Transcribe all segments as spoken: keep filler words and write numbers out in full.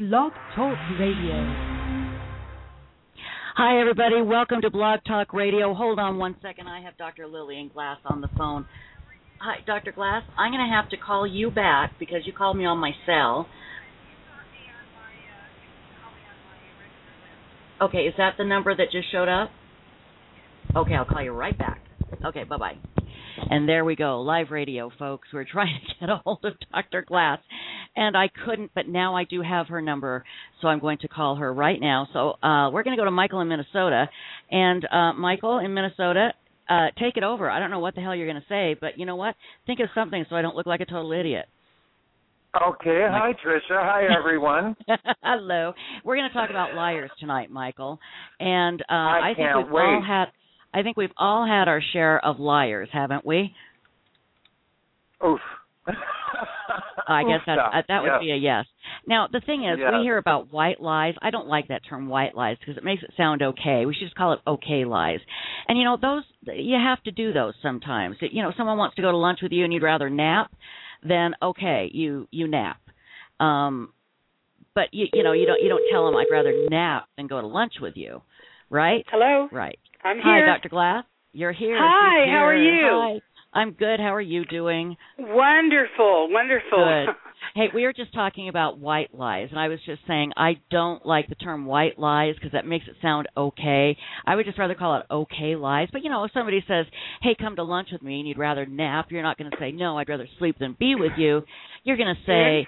Blog Talk Radio. Hi, everybody. Welcome to Blog Talk Radio. Hold on one second. I have Doctor Lillian Glass on the phone. Hi, Doctor Glass. I'm going to have to call you back because you called me on my cell. Okay, is that the number that just showed up? Okay, I'll call you right back. Okay, bye-bye. And there we go, live radio, folks. We're trying to get a hold of Doctor Glass, and I couldn't, but now I do have her number, so I'm going to call her right now. So uh, we're going to go to Michael in Minnesota, and uh, Michael in Minnesota, uh, take it over. I don't know what the hell you're going to say, but you know what? Think of something so I don't look like a total idiot. Okay, hi Tricia, hi everyone. Hello. We're going to talk about liars tonight, Michael, and uh, I, I think can't we've wait. all had. I think we've all had our share of liars, haven't we? Oof. I guess that uh, that would yes. be a yes. Now, the thing is, yes. we hear about white lies. I don't like that term, white lies, because it makes it sound okay. We should just call it okay lies. And, you know, those you have to do those sometimes. You know, someone wants to go to lunch with you and you'd rather nap, then okay, you, you nap. Um, but, you, you know, you don't you don't tell them I'd rather nap than go to lunch with you, right? Hello? Right. I'm Hi, here. Doctor Glass. You're here. Hi, She's how are here. you? Hi. I'm good. How are you doing? Wonderful, wonderful. Good. Hey, we were just talking about white lies, and I was just saying I don't like the term white lies because that makes it sound okay. I would just rather call it okay lies. But, you know, if somebody says, hey, come to lunch with me, and you'd rather nap, you're not going to say, no, I'd rather sleep than be with you. You're going to say,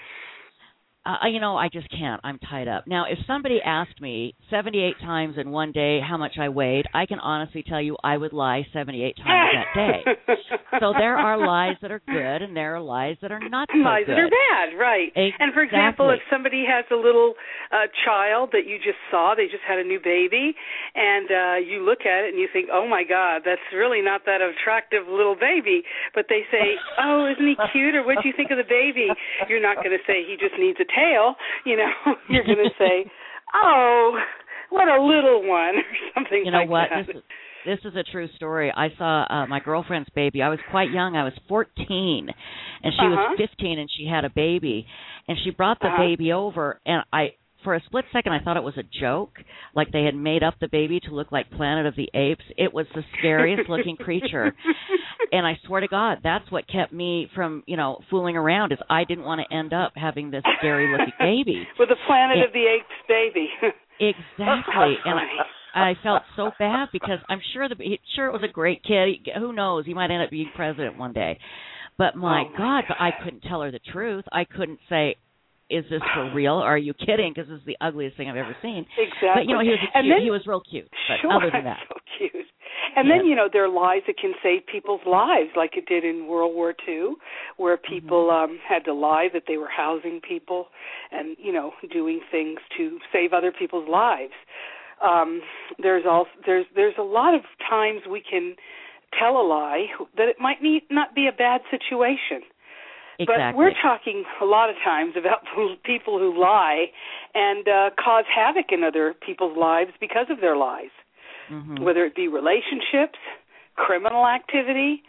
Uh, you know, I just can't. I'm tied up. Now, if somebody asked me seventy-eight times in one day how much I weighed, I can honestly tell you I would lie seventy-eight times that day. So there are lies that are good, and there are lies that are not so lies good. that are bad, right. Exactly. And, for example, if somebody has a little uh, child that you just saw, they just had a new baby, and uh, you look at it and you think, oh, my God, that's really not that attractive little baby. But they say, oh, isn't he cute, or what do you think of the baby? You're not going to say he just needs a tail, you know. You're going to say, oh, what a little one, or something you know like what? that. This is, this is a true story. I saw uh, my girlfriend's baby. I was quite young. I was fourteen, and she uh-huh. was fifteen, and she had a baby. And she brought the uh-huh. baby over, and I, for a split second, I thought it was a joke, like they had made up the baby to look like Planet of the Apes. It was the scariest-looking creature. And I swear to God, that's what kept me from, you know, fooling around, is I didn't want to end up having this scary-looking baby. With the Planet and, of the Apes baby. Exactly. And I, I felt so bad because I'm sure the sure it was a great kid. Who knows? He might end up being president one day. But my, oh my God, God, I couldn't tell her the truth. I couldn't say, is this for real? Or are you kidding? Because this is the ugliest thing I've ever seen. Exactly. But, you know, he was a cute, then, he was real cute. But sure, other than that. so cute. And yeah. then, you know, there are lies that can save people's lives, like it did in World War Two, where people mm-hmm. um, had to lie that they were housing people and, you know, doing things to save other people's lives. Um, there's also there's there's a lot of times we can tell a lie that it might need, not be a bad situation. Exactly. But we're talking a lot of times about people who lie and uh, cause havoc in other people's lives because of their lies, mm-hmm. whether it be relationships, criminal activity,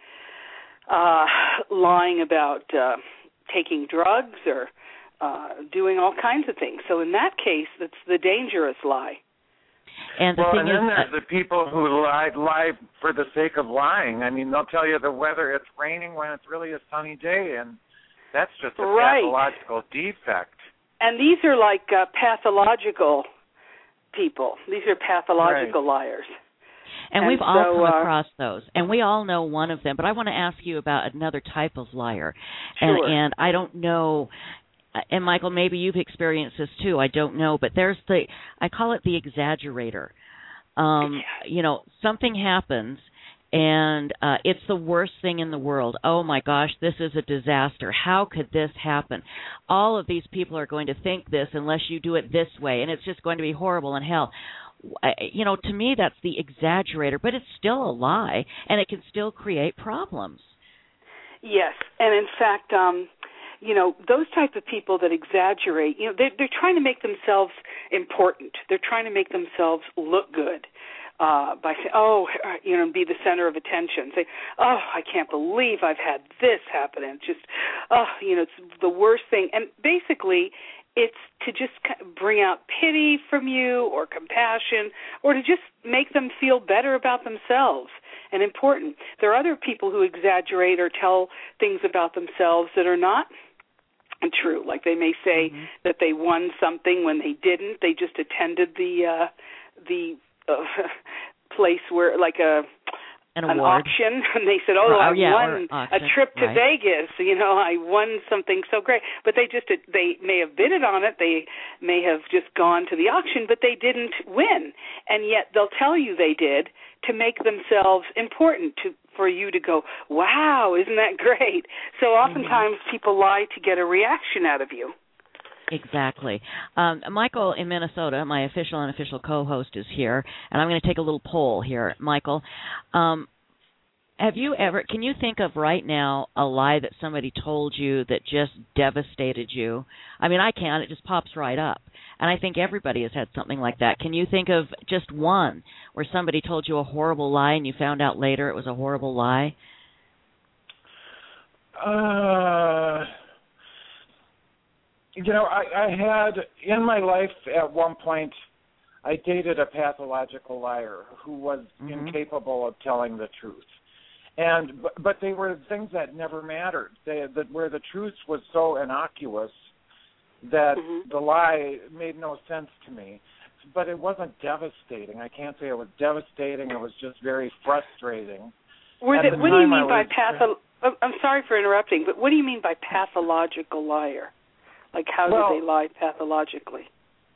uh, lying about uh, taking drugs or uh, doing all kinds of things. So in that case, that's the dangerous lie. And the well, thing and then is, there's uh, the people who lie, lie for the sake of lying. I mean, they'll tell you the weather, it's raining when it's really a sunny day, and that's just a right. pathological defect. And these are like uh, pathological people. These are pathological right. liars. And, and we've all so, come uh, across those, and we all know one of them. But I want to ask you about another type of liar, sure. and and I don't know. And Michael, maybe you've experienced this too. I don't know, but there's the I call it the exaggerator. Um, yeah. You know, something happens, and uh, it's the worst thing in the world. Oh my gosh, this is a disaster. How could this happen? All of these people are going to think this unless you do it this way, and it's just going to be horrible in hell. You know, to me, that's the exaggerator, but it's still a lie, and it can still create problems. Yes, and in fact, um, you know, those type of people that exaggerate, you know, they're, they're trying to make themselves important. They're trying to make themselves look good uh, by saying, oh, you know, be the center of attention. Say, oh, I can't believe I've had this happen. And just, oh, you know, it's the worst thing. And basically, it's to just bring out pity from you or compassion or to just make them feel better about themselves and important. There are other people who exaggerate or tell things about themselves that are not true. Like they may say mm-hmm. that they won something when they didn't. They just attended the uh, the uh, place where, like a an, an auction, and they said, "Oh, or, I yeah, won a trip to right. Vegas. You know, I won something so great." But they just they may have bidded on it. They may have just gone to the auction, but they didn't win. And yet they'll tell you they did to make themselves important to. For you to go, wow, isn't that great? So oftentimes mm-hmm. people lie to get a reaction out of you. Exactly. Um, Michael in Minnesota, my official and unofficial co-host, is here, and I'm going to take a little poll here. Michael, um, have you ever, can you think of right now a lie that somebody told you that just devastated you? I mean, I can. It just pops right up. And I think everybody has had something like that. Can you think of just one where somebody told you a horrible lie and you found out later it was a horrible lie? Uh, you know, I, I had, in my life at one point, I dated a pathological liar who was mm-hmm. incapable of telling the truth. And but, but they were things that never mattered, they, that where the truth was so innocuous that mm-hmm. the lie made no sense to me. But it wasn't devastating. I can't say it was devastating. It was just very frustrating. Were the, the what do you mean by was, patho? I'm sorry for interrupting, but what do you mean by pathological liar? Like, how well, do they lie pathologically?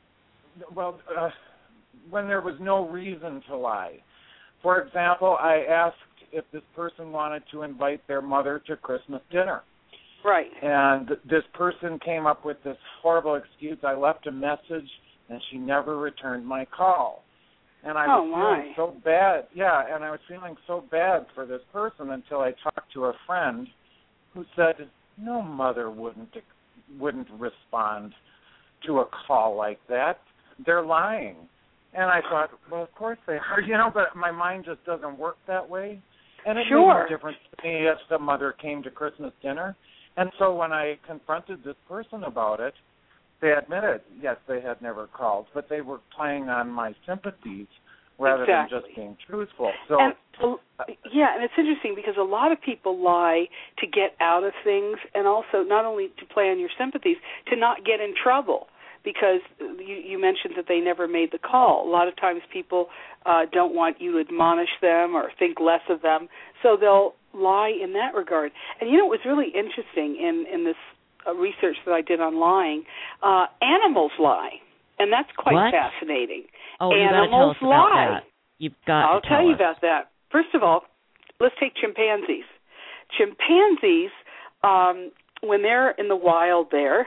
Well, uh, when there was no reason to lie. For example, I asked if this person wanted to invite their mother to Christmas dinner. Right. And this person came up with this horrible excuse. I left a message, and she never returned my call. And I oh, was my. feeling so bad. Yeah, and I was feeling so bad for this person until I talked to a friend who said, no mother wouldn't wouldn't respond to a call like that. They're lying. And I thought, well, of course they are, you know, but my mind just doesn't work that way. And it sure. made no difference to me if the mother came to Christmas dinner. And so when I confronted this person about it, they admitted, yes, they had never called, but they were playing on my sympathies rather exactly. than just being truthful. So, and, uh, yeah, and it's interesting because a lot of people lie to get out of things and also not only to play on your sympathies, to not get in trouble. Because you, you mentioned that they never made the call. A lot of times people uh, don't want you to admonish them or think less of them, so they'll lie in that regard. And, you know, it was really interesting in, in this uh, research that I did on lying. Uh, animals lie, and that's quite what? fascinating. Oh, animals you lie. About that. You've got I'll to tell, tell you us. about that. First of all, let's take chimpanzees. Chimpanzees, um, when they're in the wild there,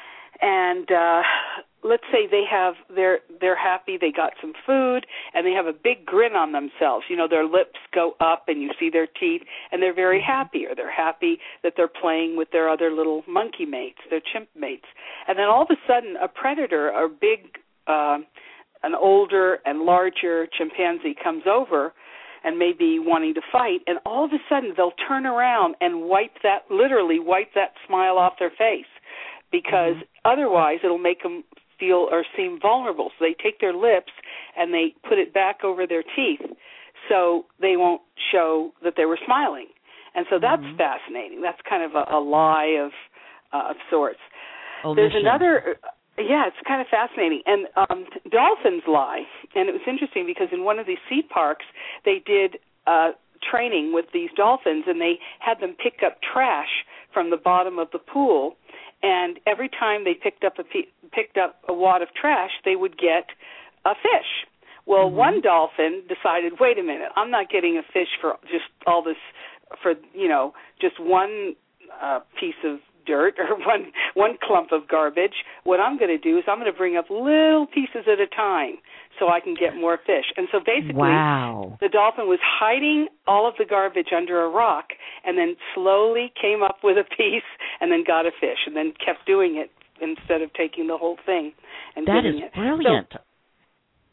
and uh, let's say they have they're they're happy, they got some food, and they have a big grin on themselves. You know, their lips go up, and you see their teeth, and they're very happy, or they're happy that they're playing with their other little monkey mates, their chimp mates. And then all of a sudden, a predator, a big, uh, an older and larger chimpanzee comes over, and maybe wanting to fight, and all of a sudden they'll turn around and wipe that, literally wipe that smile off their face. Because mm-hmm. otherwise it'll make them feel or seem vulnerable. So they take their lips and they put it back over their teeth so they won't show that they were smiling. And so that's mm-hmm. fascinating. That's kind of a, a lie of uh, of sorts. Omission. There's another, yeah, it's kind of fascinating. And um, dolphins lie. And it was interesting because in one of these sea parks they did uh, training with these dolphins, and they had them pick up trash from the bottom of the pool. And every time they picked up a picked up a wad of trash, they would get a fish. Well, mm-hmm. one dolphin decided, wait a minute, I'm not getting a fish for just all this, for you know, just one uh, piece of dirt or one one clump of garbage. What I'm going to do is I'm going to bring up little pieces at a time so I can get more fish. And so basically, wow. the dolphin was hiding all of the garbage under a rock and then slowly came up with a piece and then got a fish and then kept doing it instead of taking the whole thing and that getting is it. brilliant. So,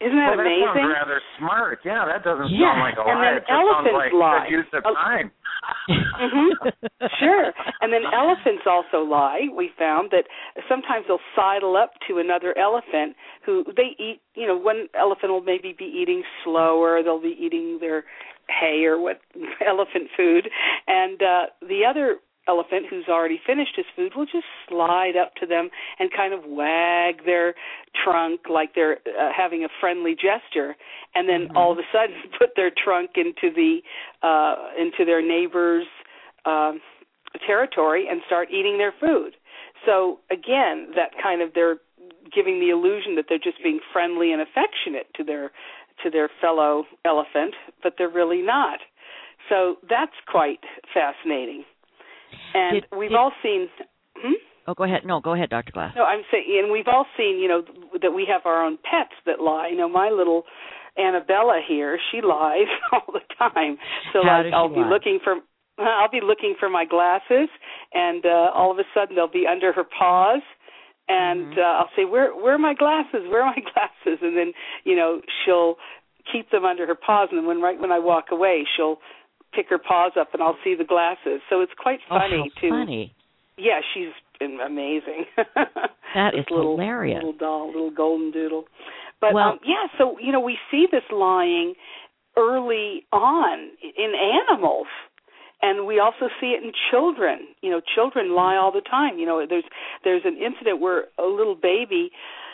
Isn't that well, amazing? That sounds rather smart. Yeah, that doesn't Yeah. sound like a and lie. then It just elephants sounds like lie. good use of time. mm-hmm. Sure. And then elephants also lie. We found that sometimes they'll sidle up to another elephant who they eat, you know, one elephant will maybe be eating slower. They'll be eating their hay or what elephant food. And uh, the other elephant who's already finished his food will just slide up to them and kind of wag their trunk like they're uh, having a friendly gesture, and then mm-hmm. all of a sudden put their trunk into the uh, into their neighbor's uh, territory and start eating their food. So again, that kind of they're giving the illusion that they're just being friendly and affectionate to their to their fellow elephant, but they're really not. So that's quite fascinating. And did, we've did, all seen. Hmm? Oh, go ahead. No, go ahead, Doctor Glass. No, I'm saying, and we've all seen, you know, that we have our own pets that lie. You know, my little Annabella here, she lies all the time. So, How like, does I'll she be lie? looking for, I'll be looking for my glasses, and uh, all of a sudden they'll be under her paws, and mm-hmm. uh, I'll say, "Where, where are my glasses? Where are my glasses?" And then, you know, she'll keep them under her paws, and then when right when I walk away, she'll pick her paws up and I'll see the glasses. So it's quite funny oh, how to funny. Yeah, she's been amazing. That is little, hilarious. Little doll, little golden doodle. But well, um, yeah, so you know we see this lying early on in animals, and we also see it in children. You know, children lie all the time. You know, there's there's an incident where a little baby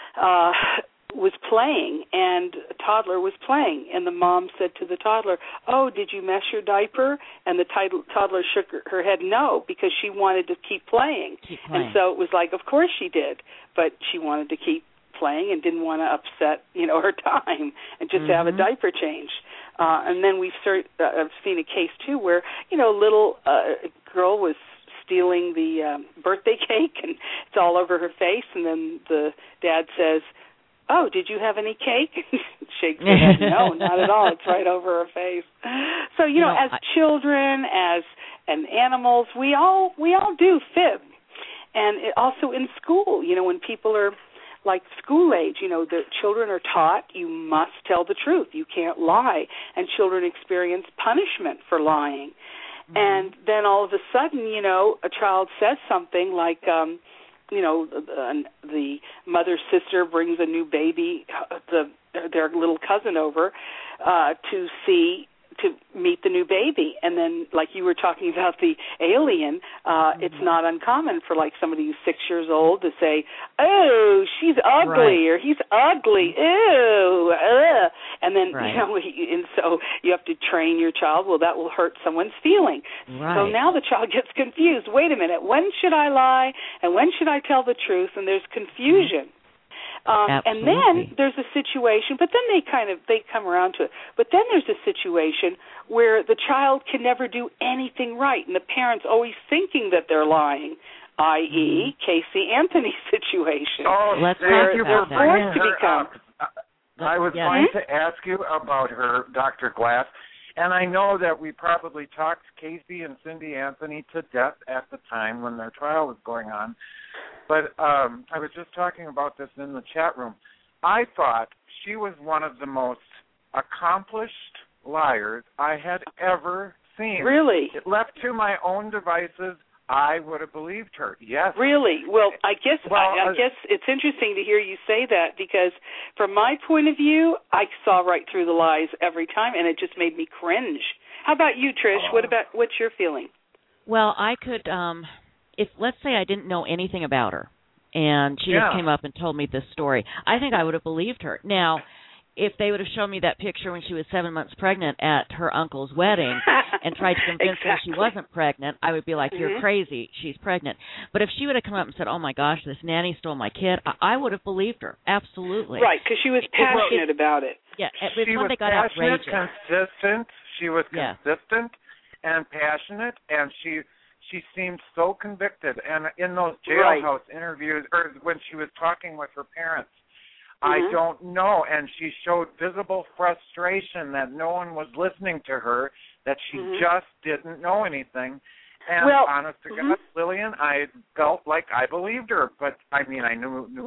uh was playing, and a toddler was playing, and the mom said to the toddler, "Oh, did you mess your diaper?" And the t- toddler shook her, her head no, because she wanted to keep playing. keep playing. And so it was like, of course she did, but she wanted to keep playing and didn't want to upset, you know, her time and just mm-hmm. have a diaper change. Uh, and then we've cert- uh, I've seen a case too where, you know, a little uh, girl was stealing the um, birthday cake, and it's all over her face, and then the dad says, "Oh, did you have any cake?" Shakes her head. No, not at all. It's right over her face. So, you, you know, know, as I, children, as and animals, we all we all do fib. And it also in school, you know, when people are like school age, you know, the children are taught you must tell the truth. You can't lie. And children experience punishment for lying. Mm-hmm. And then all of a sudden, you know, a child says something like, um, you know, the, the mother's sister brings a new baby, the their little cousin over uh, to see, to meet the new baby. And then, like you were talking about the alien, uh, mm-hmm. it's not uncommon for, like, somebody who's six years old to say, "Oh, she's ugly," right. or "He's ugly, ew, ugh." And then, right. you know, and so you have to train your child, well, that will hurt someone's feeling. Right. So now the child gets confused. Wait a minute, when should I lie, and when should I tell the truth? And there's confusion. Um, and then there's a situation, but then they kind of, they come around to it. But then there's a situation where the child can never do anything right, and the parent's always thinking that they're lying, that is. Mm-hmm. Casey Anthony's situation. Oh, let's thank you for bringing to her become. up. I was yeah. going to ask you about her, Doctor Glass, and I know that we probably talked Casey and Cindy Anthony to death at the time when their trial was going on. But um, I was just talking about this in the chat room. I thought she was one of the most accomplished liars I had ever seen. Really? Left to my own devices, I would have believed her. Yes. Really? Well, I guess well, I, I uh, guess it's interesting to hear you say that, because from my point of view, I saw right through the lies every time, and it just made me cringe. How about you, Trish? Oh. What about what's your feeling? Well, I could, um, if let's say I didn't know anything about her, and she yeah. just came up and told me this story, I think I would have believed her. Now, if they would have shown me that picture when she was seven months pregnant at her uncle's wedding and tried to convince exactly. her she wasn't pregnant, I would be like, "You're mm-hmm. crazy, she's pregnant." But if she would have come up and said, "Oh my gosh, this nanny stole my kid," I, I would have believed her, absolutely. Right, because she was passionate it, about it. Yeah, it's she when was they got passionate, outrageous. consistent. She was yeah. consistent and passionate, and she she seemed so convicted. And in those jailhouse right. interviews, or when she was talking with her parents, mm-hmm. I don't know, and she showed visible frustration that no one was listening to her, that she mm-hmm. just didn't know anything. And well, honest to mm-hmm. God, Lillian, I felt like I believed her, but I mean, I knew knew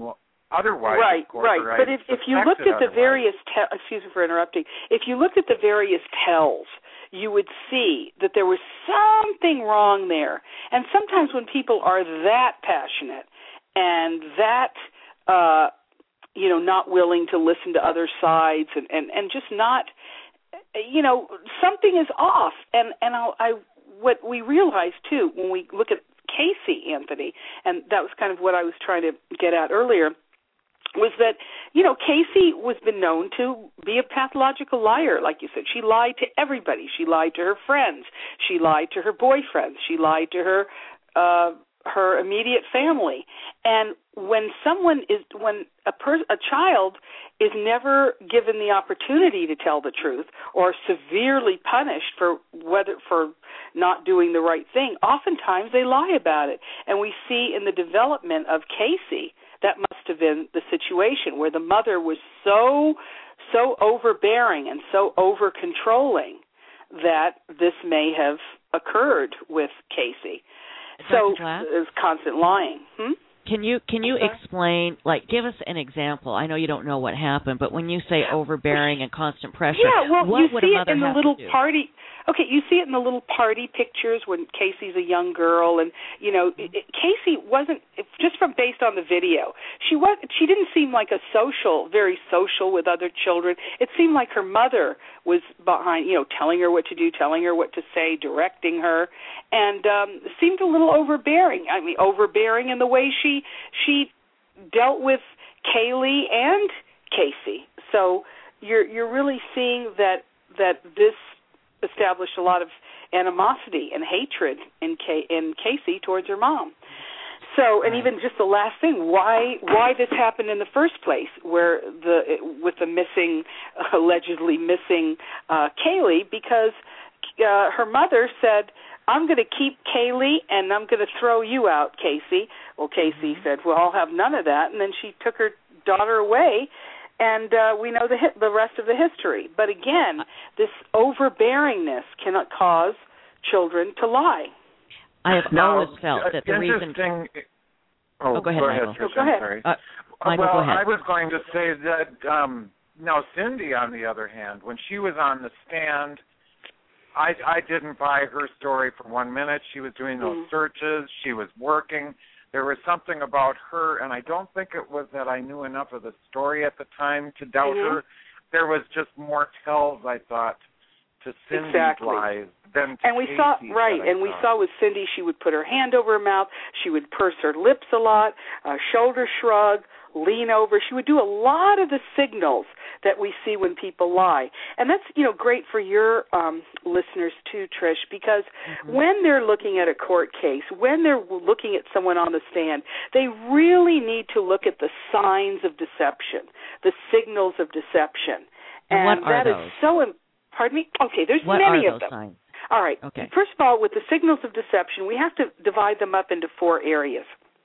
otherwise. Right, of course, right. or But I if, if you looked at the otherwise. various, te- excuse me for interrupting, if you looked at the various tells, you would see that there was something wrong there. And sometimes when people are that passionate and that, uh, you know, not willing to listen to other sides and, and, and just not, you know, something is off. And, and I, I, what we realize, too, when we look at Casey Anthony, and that was kind of what I was trying to get at earlier, was that, you know, Casey was been known to be a pathological liar, like you said. She lied to everybody. She lied to her friends. She lied to her boyfriends. She lied to her uh, her immediate family. And when someone is, when a per- a child is never given the opportunity to tell the truth or severely punished for whether for not doing the right thing, oftentimes they lie about it. And we see in the development of Casey, that must have been the situation where the mother was so, so overbearing and so over-controlling that this may have occurred with Casey. So it was constant lying. Hmm? Can you can you explain, like, give us an example? I know you don't know what happened, but when you say overbearing and constant pressure, yeah, well, what you would see a mother it in the have little to do? party. Okay, you see it in the little party pictures when Casey's a young girl, and you know, it, it, Casey wasn't just from based on the video. She was she didn't seem like a social, very social with other children. It seemed like her mother was behind, you know, telling her what to do, telling her what to say, directing her, and um, seemed a little overbearing. I mean, overbearing in the way she she dealt with Kaylee and Casey. So you're you're really seeing that that this established a lot of animosity and hatred in Kay, in Casey towards her mom. So, and even just the last thing, why why this happened in the first place, where the with the missing, allegedly missing uh, Kaylee, because uh, her mother said, "I'm going to keep Kaylee and I'm going to throw you out, Casey." Well, Casey said, "Well, I'll have none of that," and then she took her daughter away. And uh, we know the the rest of the history. But again, this overbearingness cannot cause children to lie. I have now, always felt that the reason. Oh, oh, go ahead, go ahead, Michael. Trish, oh, go I'm ahead. sorry. Uh, Michael, well, go ahead. I was going to say that um, now Cindy, on the other hand, when she was on the stand, I, I didn't buy her story for one minute. She was doing those mm-hmm. searches. She was working. There was something about her, and I don't think it was that I knew enough of the story at the time to doubt mm-hmm. her. There was just more tells, I thought, to Cindy's exactly. lies than to And we Casey's saw, right, and thought. we saw with Cindy, she would put her hand over her mouth, she would purse her lips a lot, uh, shoulder shrug, lean over. She would do a lot of the signals that we see when people lie. And that's, you know, great for your um, listeners too, Trish, because mm-hmm. when they're looking at a court case, when they're looking at someone on the stand, they really need to look at the signs of deception, the signals of deception. And, and what are that those? is so important. Pardon me? Okay, there's what many are of those them. Signs? All right. Okay. First of all, with the signals of deception, we have to divide them up into four areas.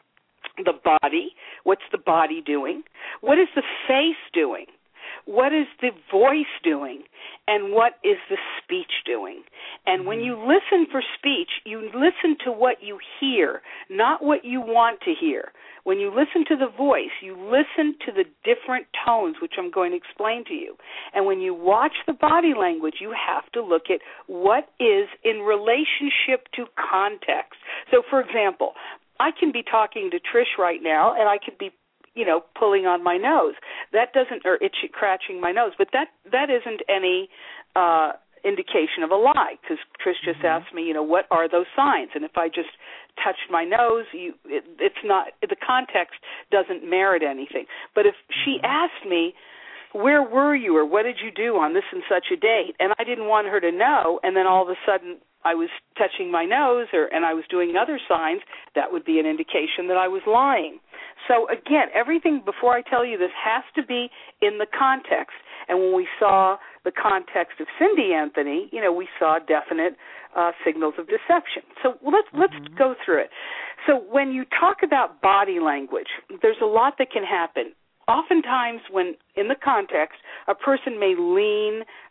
The body, what's the body doing? What is the face doing? What is the voice doing? And what is the speech doing? And mm-hmm. when you listen for speech, you listen to what you hear, not what you want to hear. When you listen to the voice, you listen to the different tones, which I'm going to explain to you. And when you watch the body language, you have to look at what is in relationship to context. So, for example, I can be talking to Trish right now, and I could be, you know, pulling on my nose. That doesn't, or itchy, scratching my nose, but that that isn't any uh, indication of a lie, because Trish just mm-hmm. asked me, you know, what are those signs? And if I just touched my nose, you, it, it's not, the context doesn't merit anything. But if she mm-hmm. asked me, where were you, or what did you do on this and such a date, and I didn't want her to know, and then all of a sudden I was touching my nose or and I was doing other signs, that would be an indication that I was lying. So again, everything before I tell you this has to be in the context. And when we saw the context of Cindy Anthony, you know, we saw definite uh, signals of deception. So let's mm-hmm. let's go through it. So when you talk about body language, there's a lot that can happen. Oftentimes when, in the context, a person may lean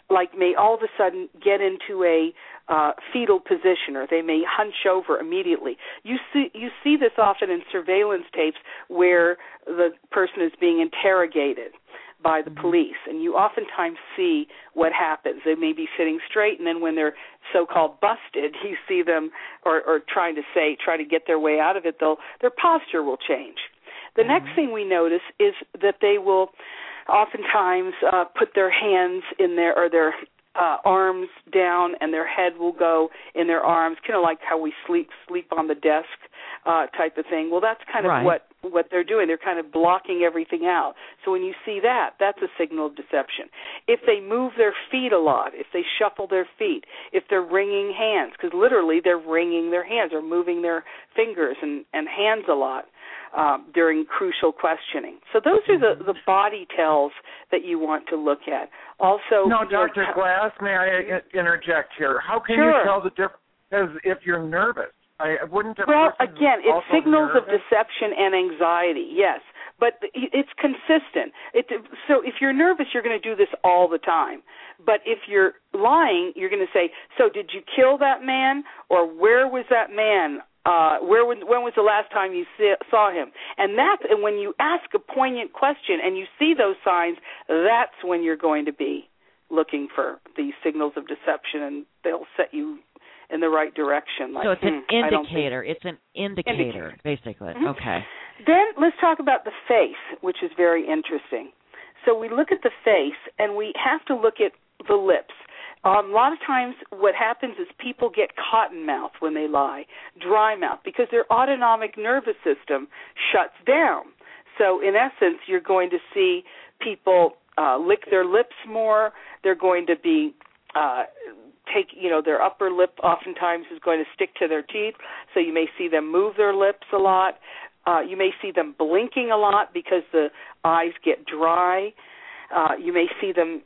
like may all of a sudden get into a uh, fetal position, or they may hunch over immediately. You see, you see this often in surveillance tapes where the person is being interrogated by the police, and you oftentimes see what happens. They may be sitting straight, and then when they're so-called busted, you see them, or, or trying to say, try to get their way out of it, they'll, their posture will change. The mm-hmm. next thing we notice is that they will oftentimes uh, put their hands in their, or their uh, arms down, and their head will go in their arms, kind of like how we sleep sleep on the desk uh, type of thing. Well, that's kind of right. what what they're doing. They're kind of blocking everything out. So when you see that, that's a signal of deception. If they move their feet a lot, if they shuffle their feet, if they're wringing hands, because literally they're wringing their hands or moving their fingers and, and hands a lot um, during crucial questioning. So those are the, the body tells that you want to look at. Also, no, Doctor Glass, may I interject here? How can sure. you tell the difference? Because if you're nervous, I wouldn't have. Well, again, it's signals nervous? of deception and anxiety, yes, but it's consistent. It, so if you're nervous, you're going to do this all the time. But if you're lying, you're going to say, so did you kill that man, or where was that man? Uh, where when, when was the last time you see, saw him? And that's and when you ask a poignant question and you see those signs, that's when you're going to be looking for these signals of deception, and they'll set you in the right direction. Like, so it's an hmm, indicator. It's an indicator, indicator. basically. Mm-hmm. Okay. Then let's talk about the face, which is very interesting. So we look at the face, and we have to look at the lips. Um, a lot of times what happens is people get cotton mouth when they lie, dry mouth, because their autonomic nervous system shuts down. So in essence, you're going to see people uh, lick their lips more. They're going to be uh, take, you know, their upper lip oftentimes is going to stick to their teeth, so you may see them move their lips a lot. Uh, you may see them blinking a lot because the eyes get dry. Uh, you may see them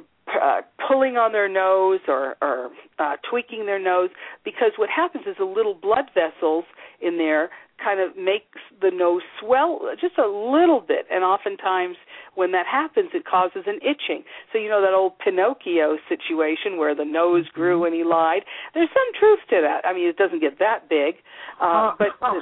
uh, pulling on their nose or, or uh, tweaking their nose, because what happens is the little blood vessels in there kind of makes the nose swell just a little bit, and oftentimes when that happens, it causes an itching. So you know that old Pinocchio situation where the nose grew when he lied? There's some truth to that. I mean, it doesn't get that big, uh, but the,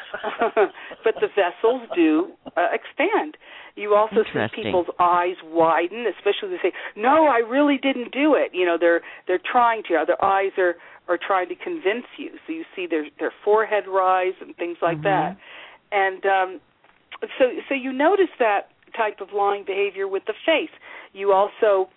but the vessels do uh, expand. You also see people's eyes widen, especially if they say, "No, I really didn't do it." You know, they're they're trying to. Their eyes are, are trying to convince you. So you see their their forehead rise and things like mm-hmm. that. And um, so so you notice that type of lying behavior with the face. You also,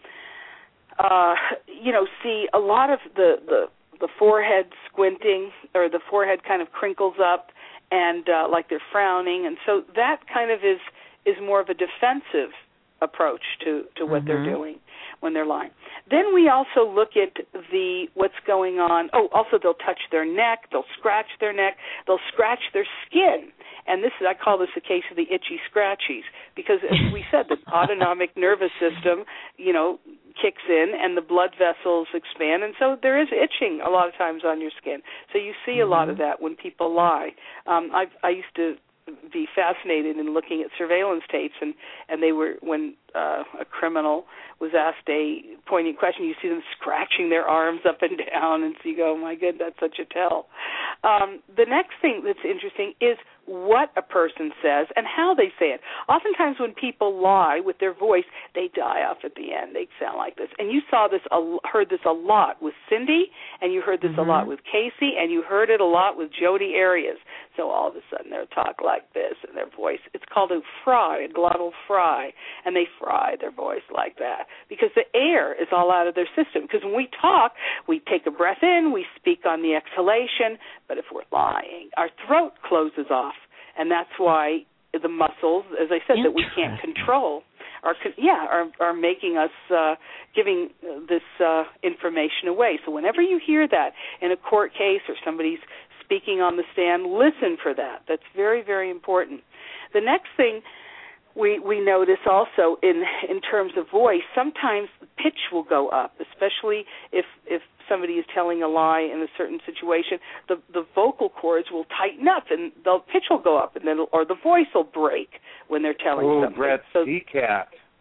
uh, you know, see a lot of the, the the forehead squinting, or the forehead kind of crinkles up, and uh, like they're frowning, and so that kind of is is more of a defensive approach to, to what mm-hmm. they're doing when they're lying. Then we also look at the what's going on. Oh, also they'll touch their neck, they'll scratch their neck, they'll scratch their skin. And this is, I call this a case of the itchy scratchies, because as we said, the autonomic nervous system, you know, kicks in and the blood vessels expand, and so there is itching a lot of times on your skin. So you see mm-hmm. a lot of that when people lie. Um, I I used to be fascinated in looking at surveillance tapes, and, and they were, when uh, a criminal was asked a poignant question, you see them scratching their arms up and down, and so you go, oh my God, that's such a tell. Um, the next thing that's interesting is what a person says and how they say it. Oftentimes when people lie with their voice, they die off at the end. They sound like this. And you saw this, heard this a lot with Cindy, and you heard this mm-hmm. a lot with Casey, and you heard it a lot with Jodi Arias. So all of a sudden they'll talk like this, and their voice, it's called a fry, a glottal fry, and they fry their voice like that because the air is all out of their system. Because when we talk, we take a breath in, we speak on the exhalation, but if we're lying, our throat closes off. And that's why the muscles, as I said, that we can't control, are yeah are, are making us uh, giving this uh, information away. So whenever you hear that in a court case or somebody's speaking on the stand, listen for that. That's very, very important. The next thing we we notice also in in terms of voice, sometimes pitch will go up, especially if if somebody is telling a lie in a certain situation. The the vocal cords will tighten up, and the pitch will go up, and then or the voice will break when they're telling oh, something. Brett so, Seacat.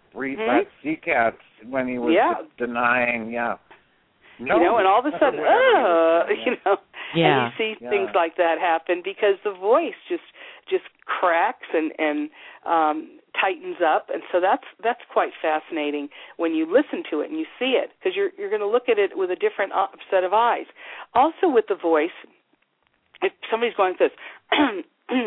breed mm-hmm. that sea cats when he was yeah. denying, yeah. No, you know, and all of a sudden, uh, you know, yeah. and you see yeah. things like that happen because the voice just just cracks and and um, tightens up, and so that's that's quite fascinating when you listen to it and you see it, because you're you're going to look at it with a different set of eyes. Also, with the voice, if somebody's going like this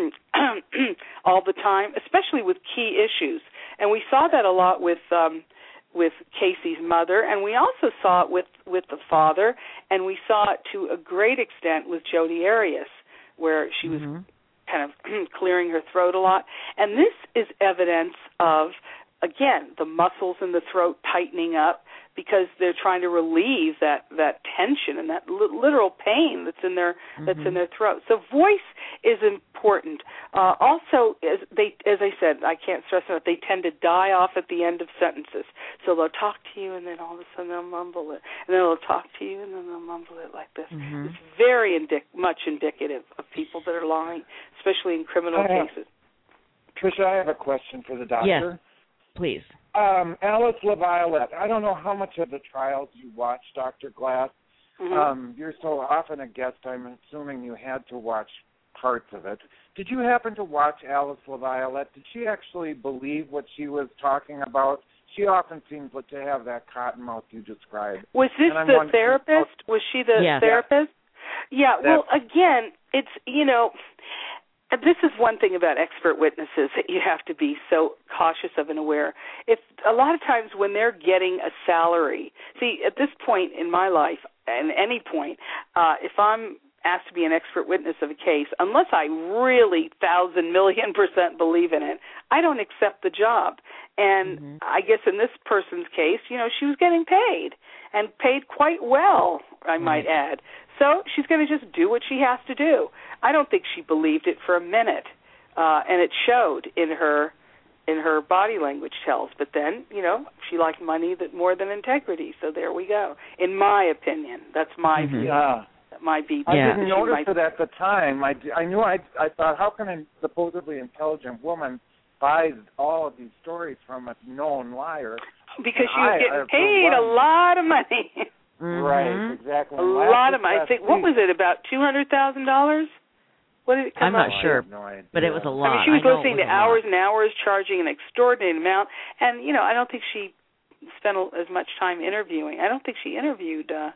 all the time, especially with key issues, and we saw that a lot with. Um, with Casey's mother, and we also saw it with, with the father, and we saw it to a great extent with Jodi Arias, where she was mm-hmm. kind of clearing her throat a lot. And this is evidence of, again, the muscles in the throat tightening up because they're trying to relieve that, that tension and that li- literal pain that's in their mm-hmm. that's in their throat. So voice is important. Uh, also, as they as I said, I can't stress enough, they tend to die off at the end of sentences. So they'll talk to you, and then all of a sudden they'll mumble it, and then they'll talk to you, and then they'll mumble it like this. Mm-hmm. It's very indic- much indicative of people that are lying, especially in criminal I cases. Have, Tricia, I have a question for the doctor. Yes, please. Um, Alice LaViolette, I don't know how much of the trials you watched, Doctor Glass. Mm-hmm. Um, you're so often a guest, I'm assuming you had to watch parts of it. Did you happen to watch Alice LaViolette? Did she actually believe what she was talking about? She often seems to have that cotton mouth you described. Was this the therapist? Was she the yes. therapist? Yeah, well, again, it's, you know... This is one thing about expert witnesses that you have to be so cautious of and aware. If a lot of times when they're getting a salary, see, at this point in my life, and any point, uh, if I'm asked to be an expert witness of a case, unless I really thousand million percent believe in it, I don't accept the job. And mm-hmm. I guess in this person's case, you know, she was getting paid, and paid quite well, I mm-hmm. might add. So she's going to just do what she has to do. I don't think she believed it for a minute, uh, and it showed in her in her body language tells. But then, you know, she liked money that more than integrity. So there we go. In my opinion, that's my mm-hmm. view. Yeah. That might be. I yeah. didn't notice might... it at the time. I, I knew I I thought, how can a supposedly intelligent woman buy all of these stories from a known liar? Because she was getting I, paid a lot of money. Mm-hmm. Right, exactly. A lot of money. I think, what was it, about two hundred thousand dollars? What did it come I'm not up? sure, no but it was a lot. I mean, she was I listening was to hours and hours, charging an extraordinary amount, and, you know, I don't think she spent as much time interviewing. I don't think she interviewed uh,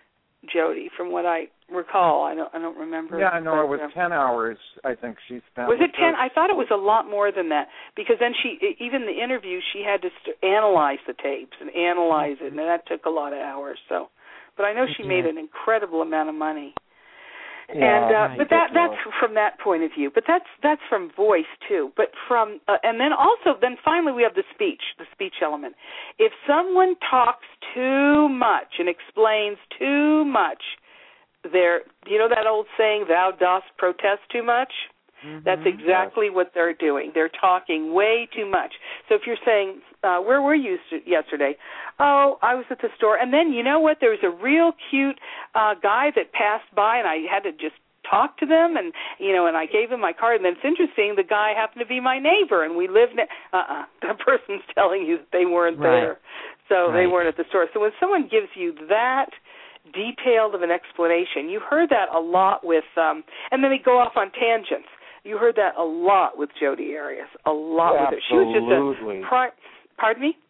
Jodi, from what I recall. I don't I don't remember. Yeah, I know, but, it was uh, ten hours, I think she spent. Was it ten? Her. I thought it was a lot more than that, because then she, even the interview, she had to st- analyze the tapes and analyze it, and that took a lot of hours, so... But I know she made an incredible amount of money, yeah, and uh, right. but that that's from that point of view. But that's that's from voice too. But from uh, and then also then finally we have the speech, the speech element. If someone talks too much and explains too much, they're, you know that old saying, "Thou dost protest too much." Mm-hmm. That's exactly yes. what they're doing. They're talking way too much. So if you're saying, uh, where were you yesterday? Oh, I was at the store. And then, you know what, there was a real cute uh, guy that passed by, and I had to just talk to them, and, you know, and I gave him my card. And then it's interesting, the guy happened to be my neighbor, and we lived ne- uh-uh. The person's telling you that they weren't right. there. So right. they weren't at the store. So when someone gives you that detailed of an explanation, you heard that a lot with, um, and then they go off on tangents. You heard that a lot with Jodi Arias, a lot yeah, with her. She was just a pri- pardon me?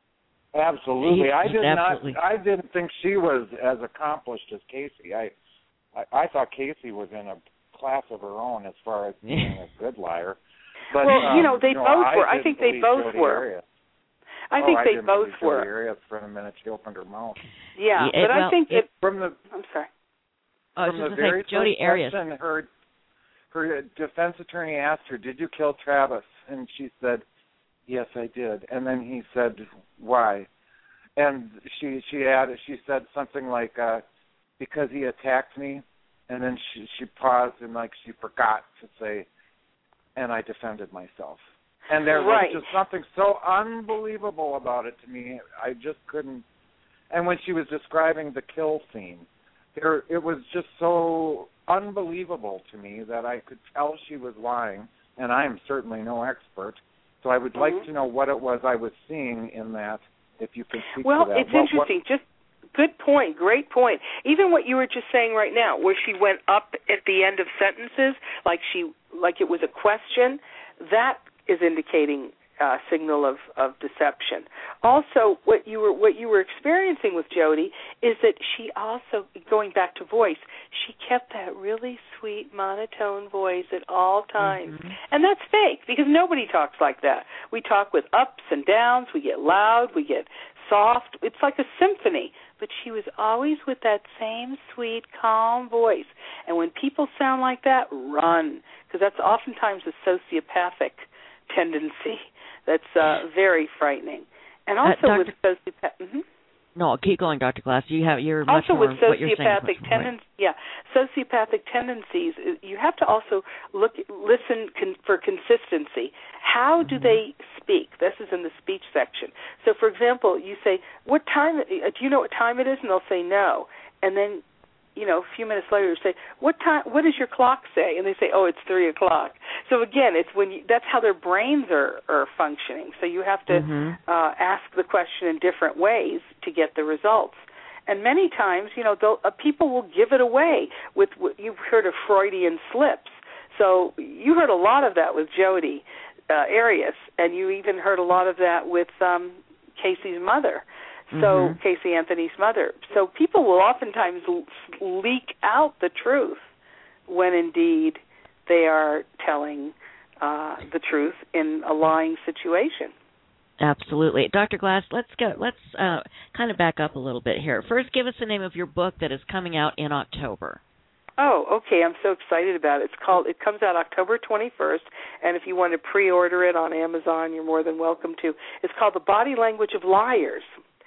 Absolutely. I did Absolutely. not I didn't think she was as accomplished as Casey. I, I I thought Casey was in a class of her own as far as being a good liar. But well, um, you know, they no, both I were. I think they both Jodi were. Arias. I oh, think I they didn't both were. were. Arias for a minute, she opened her mouth. Yeah, yeah but well, I think it, it, from the I'm sorry. I was from just the going very to say, Jodi Arias. Question, her her defense attorney asked her, "Did you kill Travis?" And she said, "Yes, I did." And then he said, "Why?" And she she added, she said something like, uh, "Because he attacked me." And then she she paused and like she forgot to say, "And I defended myself." And there right. was just something so unbelievable about it to me. I just couldn't. And when she was describing the kill scene, there it was just so unbelievable to me that I could tell she was lying. And I am certainly no expert, So I would mm-hmm. like to know what it was I was seeing in that, if you can speak well, to that. Well, it's what, interesting. What... Just good point, great point. Even what you were just saying right now, where she went up at the end of sentences, like she, like it was a question, that is indicating Uh, signal of, of deception. Also, what you were what you were experiencing with Jody is that she also, going back to voice, she kept that really sweet monotone voice at all times, mm-hmm. and that's fake because nobody talks like that. We talk with ups and downs. We get loud. We get soft. It's like a symphony. But she was always with that same sweet, calm voice. And when people sound like that, run, because that's oftentimes a sociopathic tendency. That's uh, very frightening. And also uh, with sociopath. Mm-hmm. No, keep going, Doctor Glass. You have you're also much more with what you're saying. sociopathic tendencies. Yeah, sociopathic tendencies. You have to also look, listen con- for consistency. How do mm-hmm. they speak? This is in the speech section. So, for example, you say, "What time? Do you know what time it is?" And they'll say no, and then, you know, a few minutes later, you say, "What time? What does your clock say?" And they say, "Oh, it's three o'clock." So again, it's when you, that's how their brains are, are functioning. So you have to mm-hmm. uh, ask the question in different ways to get the results. And many times, you know, uh, people will give it away with. You've heard of Freudian slips. So you heard a lot of that with Jodi uh, Arias, and you even heard a lot of that with um, Casey's mother. So mm-hmm. Casey Anthony's mother. So people will oftentimes leak out the truth when indeed they are telling uh, the truth in a lying situation. Absolutely, Doctor Glass. Let's go. Let's uh, kind of back up a little bit here. First, give us the name of your book that is coming out in October. Oh, okay. I'm so excited about it. It's called. It comes out October twenty-first, and if you want to pre-order it on Amazon, you're more than welcome to. It's called The Body Language of Liars.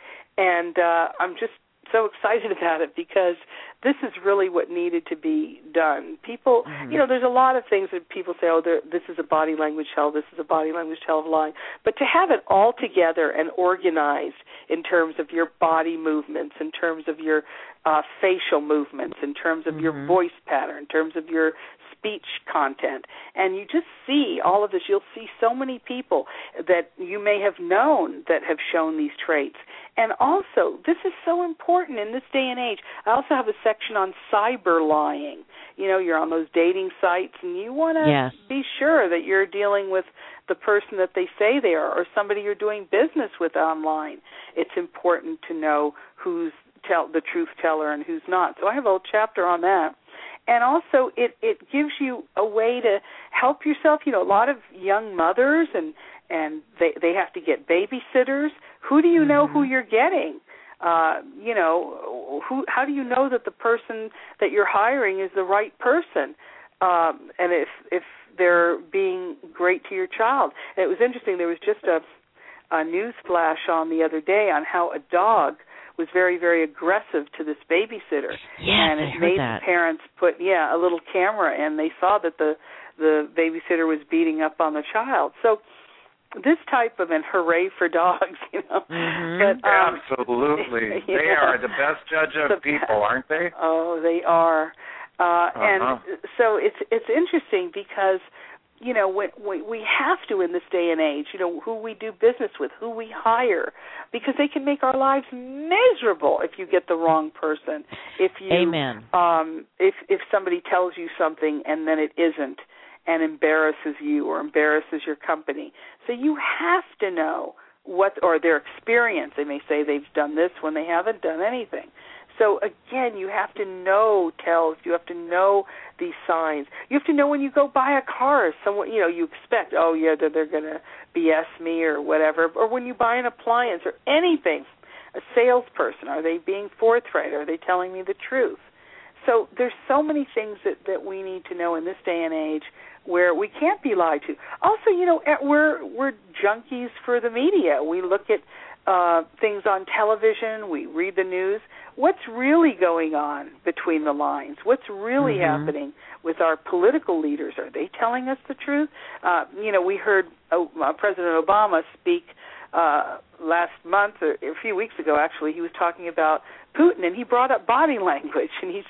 And uh, I'm just so excited about it because this is really what needed to be done. People, mm-hmm. you know, there's a lot of things that people say, oh, this is a body language hell, this is a body language hell of lying. But to have it all together and organized in terms of your body movements, in terms of your uh, facial movements, in terms of mm-hmm. your voice pattern, in terms of your speech content, and you just see all of this. You'll see so many people that you may have known that have shown these traits. And also, this is so important in this day and age. I also have a section on cyber lying. You know, you're on those dating sites, and you want to yes. be sure that you're dealing with the person that they say they are or somebody you're doing business with online. It's important to know who's tell the truth teller and who's not. So I have a whole chapter on that. And also, it, it gives you a way to help yourself. You know, a lot of young mothers, and, and they they have to get babysitters. Who do you know mm-hmm. who you're getting? Uh, you know, who? How do you know that the person that you're hiring is the right person? Um, and if if they're being great to your child. And it was interesting. There was just a, a news flash on the other day on how a dog was very, very aggressive to this babysitter. Yes, and it I heard made that. the parents put, yeah, a little camera, and they saw that the, the babysitter was beating up on the child. So this type of, and hooray for dogs, you know. Mm-hmm. But, um, absolutely. They yeah, are the best judge of the people, best. aren't they? Oh, they are. Uh, uh-huh. And so it's it's interesting because, you know, when, we, we have to in this day and age, you know, who we do business with, who we hire, because they can make our lives miserable if you get the wrong person. If you, Amen. Um, if if somebody tells you something and then it isn't, and embarrasses you or embarrasses your company, so you have to know what, or their experience. They may say they've done this when they haven't done anything. So, again, you have to know tells. You have to know these signs. You have to know when you go buy a car, someone, you know, you expect, oh, yeah, they're, they're going to B S me or whatever. Or when you buy an appliance or anything, a salesperson, are they being forthright? Are they telling me the truth? So there's so many things that, that we need to know in this day and age where we can't be lied to. Also, you know, we're we're junkies for the media. We look at uh, things on television. We read the news. What's really going on between the lines? What's really mm-hmm. happening with our political leaders? Are they telling us the truth? Uh, you know, we heard uh, President Obama speak uh, last month, or a few weeks ago, actually. He was talking about Putin, and he brought up body language, and he said,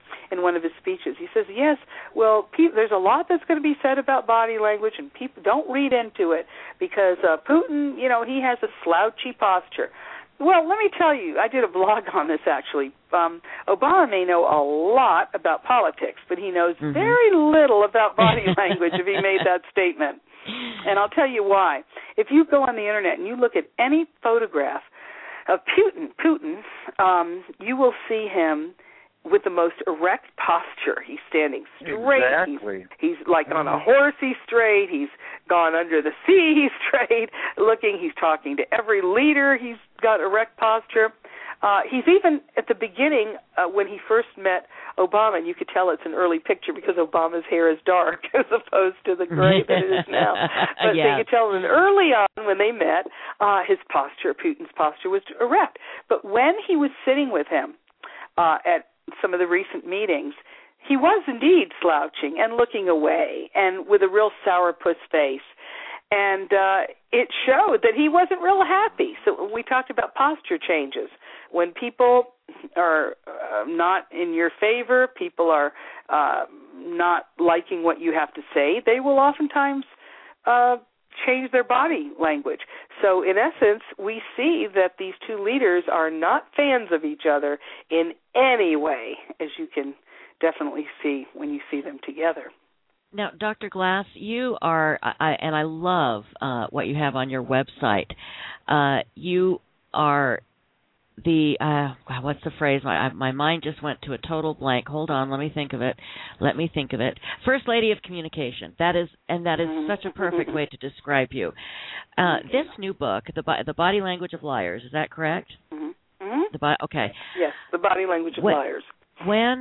in one of his speeches. He says, yes, well, pe- there's a lot that's going to be said about body language, and people don't read into it because uh, Putin, you know, he has a slouchy posture. Well, let me tell you, I did a blog on this, actually. Um, Obama may know a lot about politics, but he knows mm-hmm. very little about body language if he made that statement. And I'll tell you why. If you go on the Internet and you look at any photograph of Putin, Putin, um, you will see him with the most erect posture. He's standing straight. Exactly. He's, he's like on a horse, he's straight. He's gone under the sea, he's straight looking. He's talking to every leader. He's got erect posture. Uh, he's even, at the beginning, uh, when he first met Obama, and you could tell it's an early picture because Obama's hair is dark as opposed to the gray that it is now. But yeah. They could tell that early on when they met, uh, his posture, Putin's posture, was erect. But when he was sitting with him uh, at some of the recent meetings, he was indeed slouching and looking away and with a real sourpuss face. And uh, it showed that he wasn't real happy. So we talked about posture changes. When people are uh, not in your favor, people are uh, not liking what you have to say, they will oftentimes uh, change their body language. So in essence, we see that these two leaders are not fans of each other in any way, as you can definitely see when you see them together. Now, Doctor Glass, you are, I, and I love uh, what you have on your website. Uh, you are the, uh, what's the phrase? My, my mind just went to a total blank. Hold on, let me think of it. Let me think of it. First Lady of Communication. That is, and that is such a perfect way to describe you. Uh, this new book, the, the Body Language of Liars, is that correct? Mm-hmm. The bo- okay. Yes, The Body Language of when, Liars. When...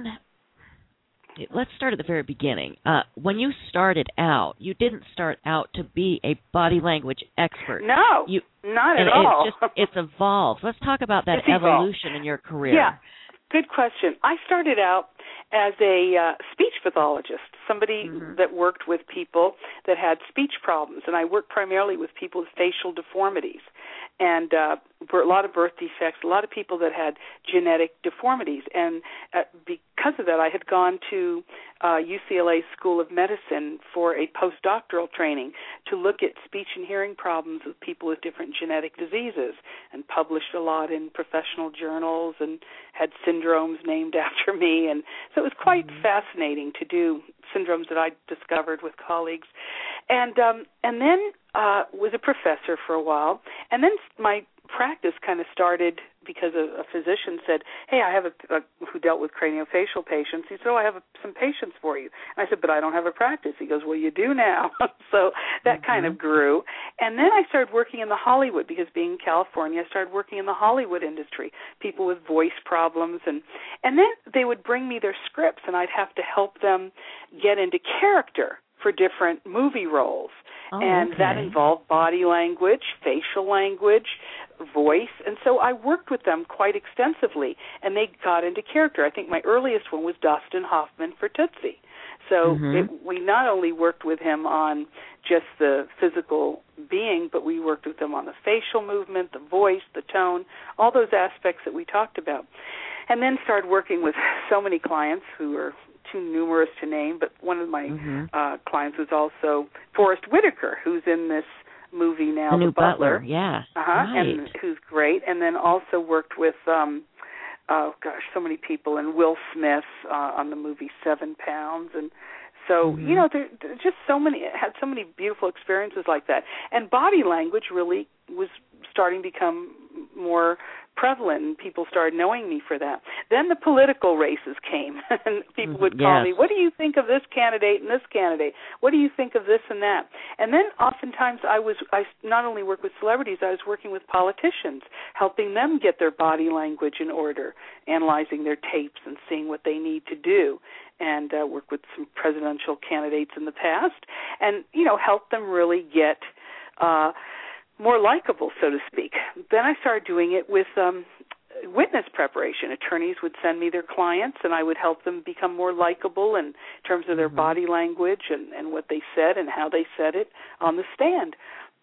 Let's start at the very beginning. Uh, when you started out, you didn't start out to be a body language expert. No, you, not at and all. It's just it's evolved. Let's talk about that it's evolution evolved. in your career. Yeah, good question. I started out as a uh, speech pathologist, somebody mm-hmm. that worked with people that had speech problems, and I worked primarily with people with facial deformities. And uh, a lot of birth defects, a lot of people that had genetic deformities. And uh, because of that, I had gone to uh, U C L A School of Medicine for a postdoctoral training to look at speech and hearing problems with people with different genetic diseases, and published a lot in professional journals and had syndromes named after me. And so it was quite mm-hmm. fascinating to do syndromes that I discovered with colleagues. And um, and then uh, was a professor for a while. And then my practice kind of started because a, a physician said, hey, I have a, a who dealt with craniofacial patients. He said, oh, I have a, some patients for you. And I said, but I don't have a practice. He goes, well, you do now. So that mm-hmm. kind of grew. And then I started working in the Hollywood, because being in California, I started working in the Hollywood industry, people with voice problems. And, and then they would bring me their scripts, and I'd have to help them get into character for different movie roles. Oh, and okay. that involved body language, facial language, voice. And so I worked with them quite extensively, and they got into character. I think my earliest one was Dustin Hoffman for Tootsie. So mm-hmm. it, we not only worked with him on just the physical being, but we worked with him on the facial movement, the voice, the tone, all those aspects that we talked about. And then started working with so many clients who were too numerous to name, but one of my mm-hmm. uh, clients was also Forrest Whitaker, who's in this movie now, The The New Butler. Butler, yeah. Uh-huh, right. and who's great. And then also worked with, um, oh gosh, so many people, and Will Smith uh, on the movie Seven Pounds. And so, mm-hmm. you know, there, there just so many, had so many beautiful experiences like that. And body language really was starting to become more prevalent, and people started knowing me for that. Then the political races came, and people would call yes. me, what do you think of this candidate and this candidate? What do you think of this and that? And then oftentimes I was, I not only worked with celebrities, I was working with politicians, helping them get their body language in order, analyzing their tapes and seeing what they need to do, and uh, worked with some presidential candidates in the past, and, you know, help them really get uh, more likable, so to speak. Then I started doing it with um, witness preparation. Attorneys would send me their clients, and I would help them become more likable in terms of their mm-hmm. body language and, and what they said and how they said it on the stand.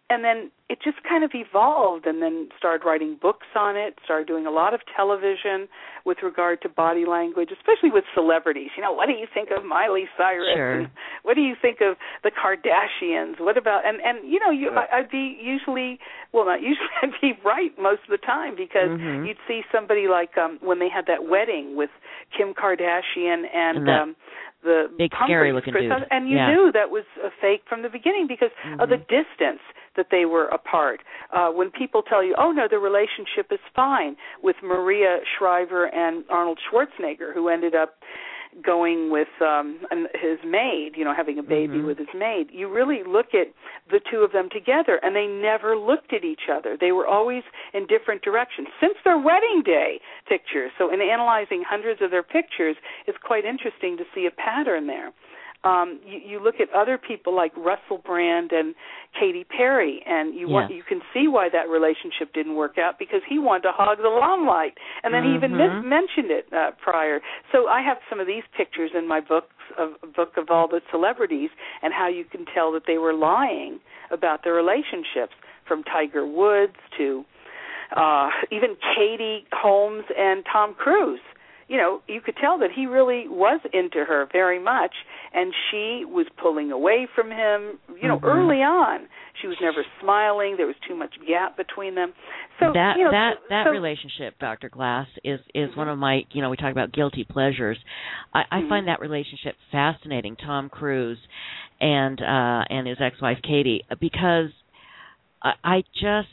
and then it just kind of evolved, and then started writing books on it, started doing a lot of television with regard to body language, especially with celebrities. You know, what do you think of Miley Cyrus? Sure. And what do you think of the Kardashians? What about, and, and you know, you, yeah. I, I'd be usually, well, not usually, I'd be right most of the time, because mm-hmm. you'd see somebody like um, when they had that wedding with Kim Kardashian and, and um, the big scary looking dude, and you yeah. knew that was a fake from the beginning because mm-hmm. of the distance that they were apart. Uh, when people tell you, oh no, the relationship is fine, with Maria Shriver and Arnold Schwarzenegger, who ended up going with um, his maid, you know, having a baby mm-hmm. with his maid, you really look at the two of them together, and they never looked at each other. They were always in different directions since their wedding day pictures. So in analyzing hundreds of their pictures, it's quite interesting to see a pattern there. Um, you, you look at other people like Russell Brand and Katy Perry, and you yes. want, you can see why that relationship didn't work out, because he wanted to hog the limelight, and then mm-hmm. he even mis- mentioned it uh, prior. So I have some of these pictures in my books, of book of all the celebrities, and how you can tell that they were lying about their relationships, from Tiger Woods to uh, even Katie Holmes and Tom Cruise. You know, you could tell that he really was into her very much, and she was pulling away from him, you know, mm-hmm. early on. She was never smiling. There was too much gap between them. So that you know, that that so, relationship, Doctor Glass, is is mm-hmm. one of my, you know, we talk about guilty pleasures. I, I mm-hmm. find that relationship fascinating, Tom Cruise and uh, and his ex-wife Katie, because I, I just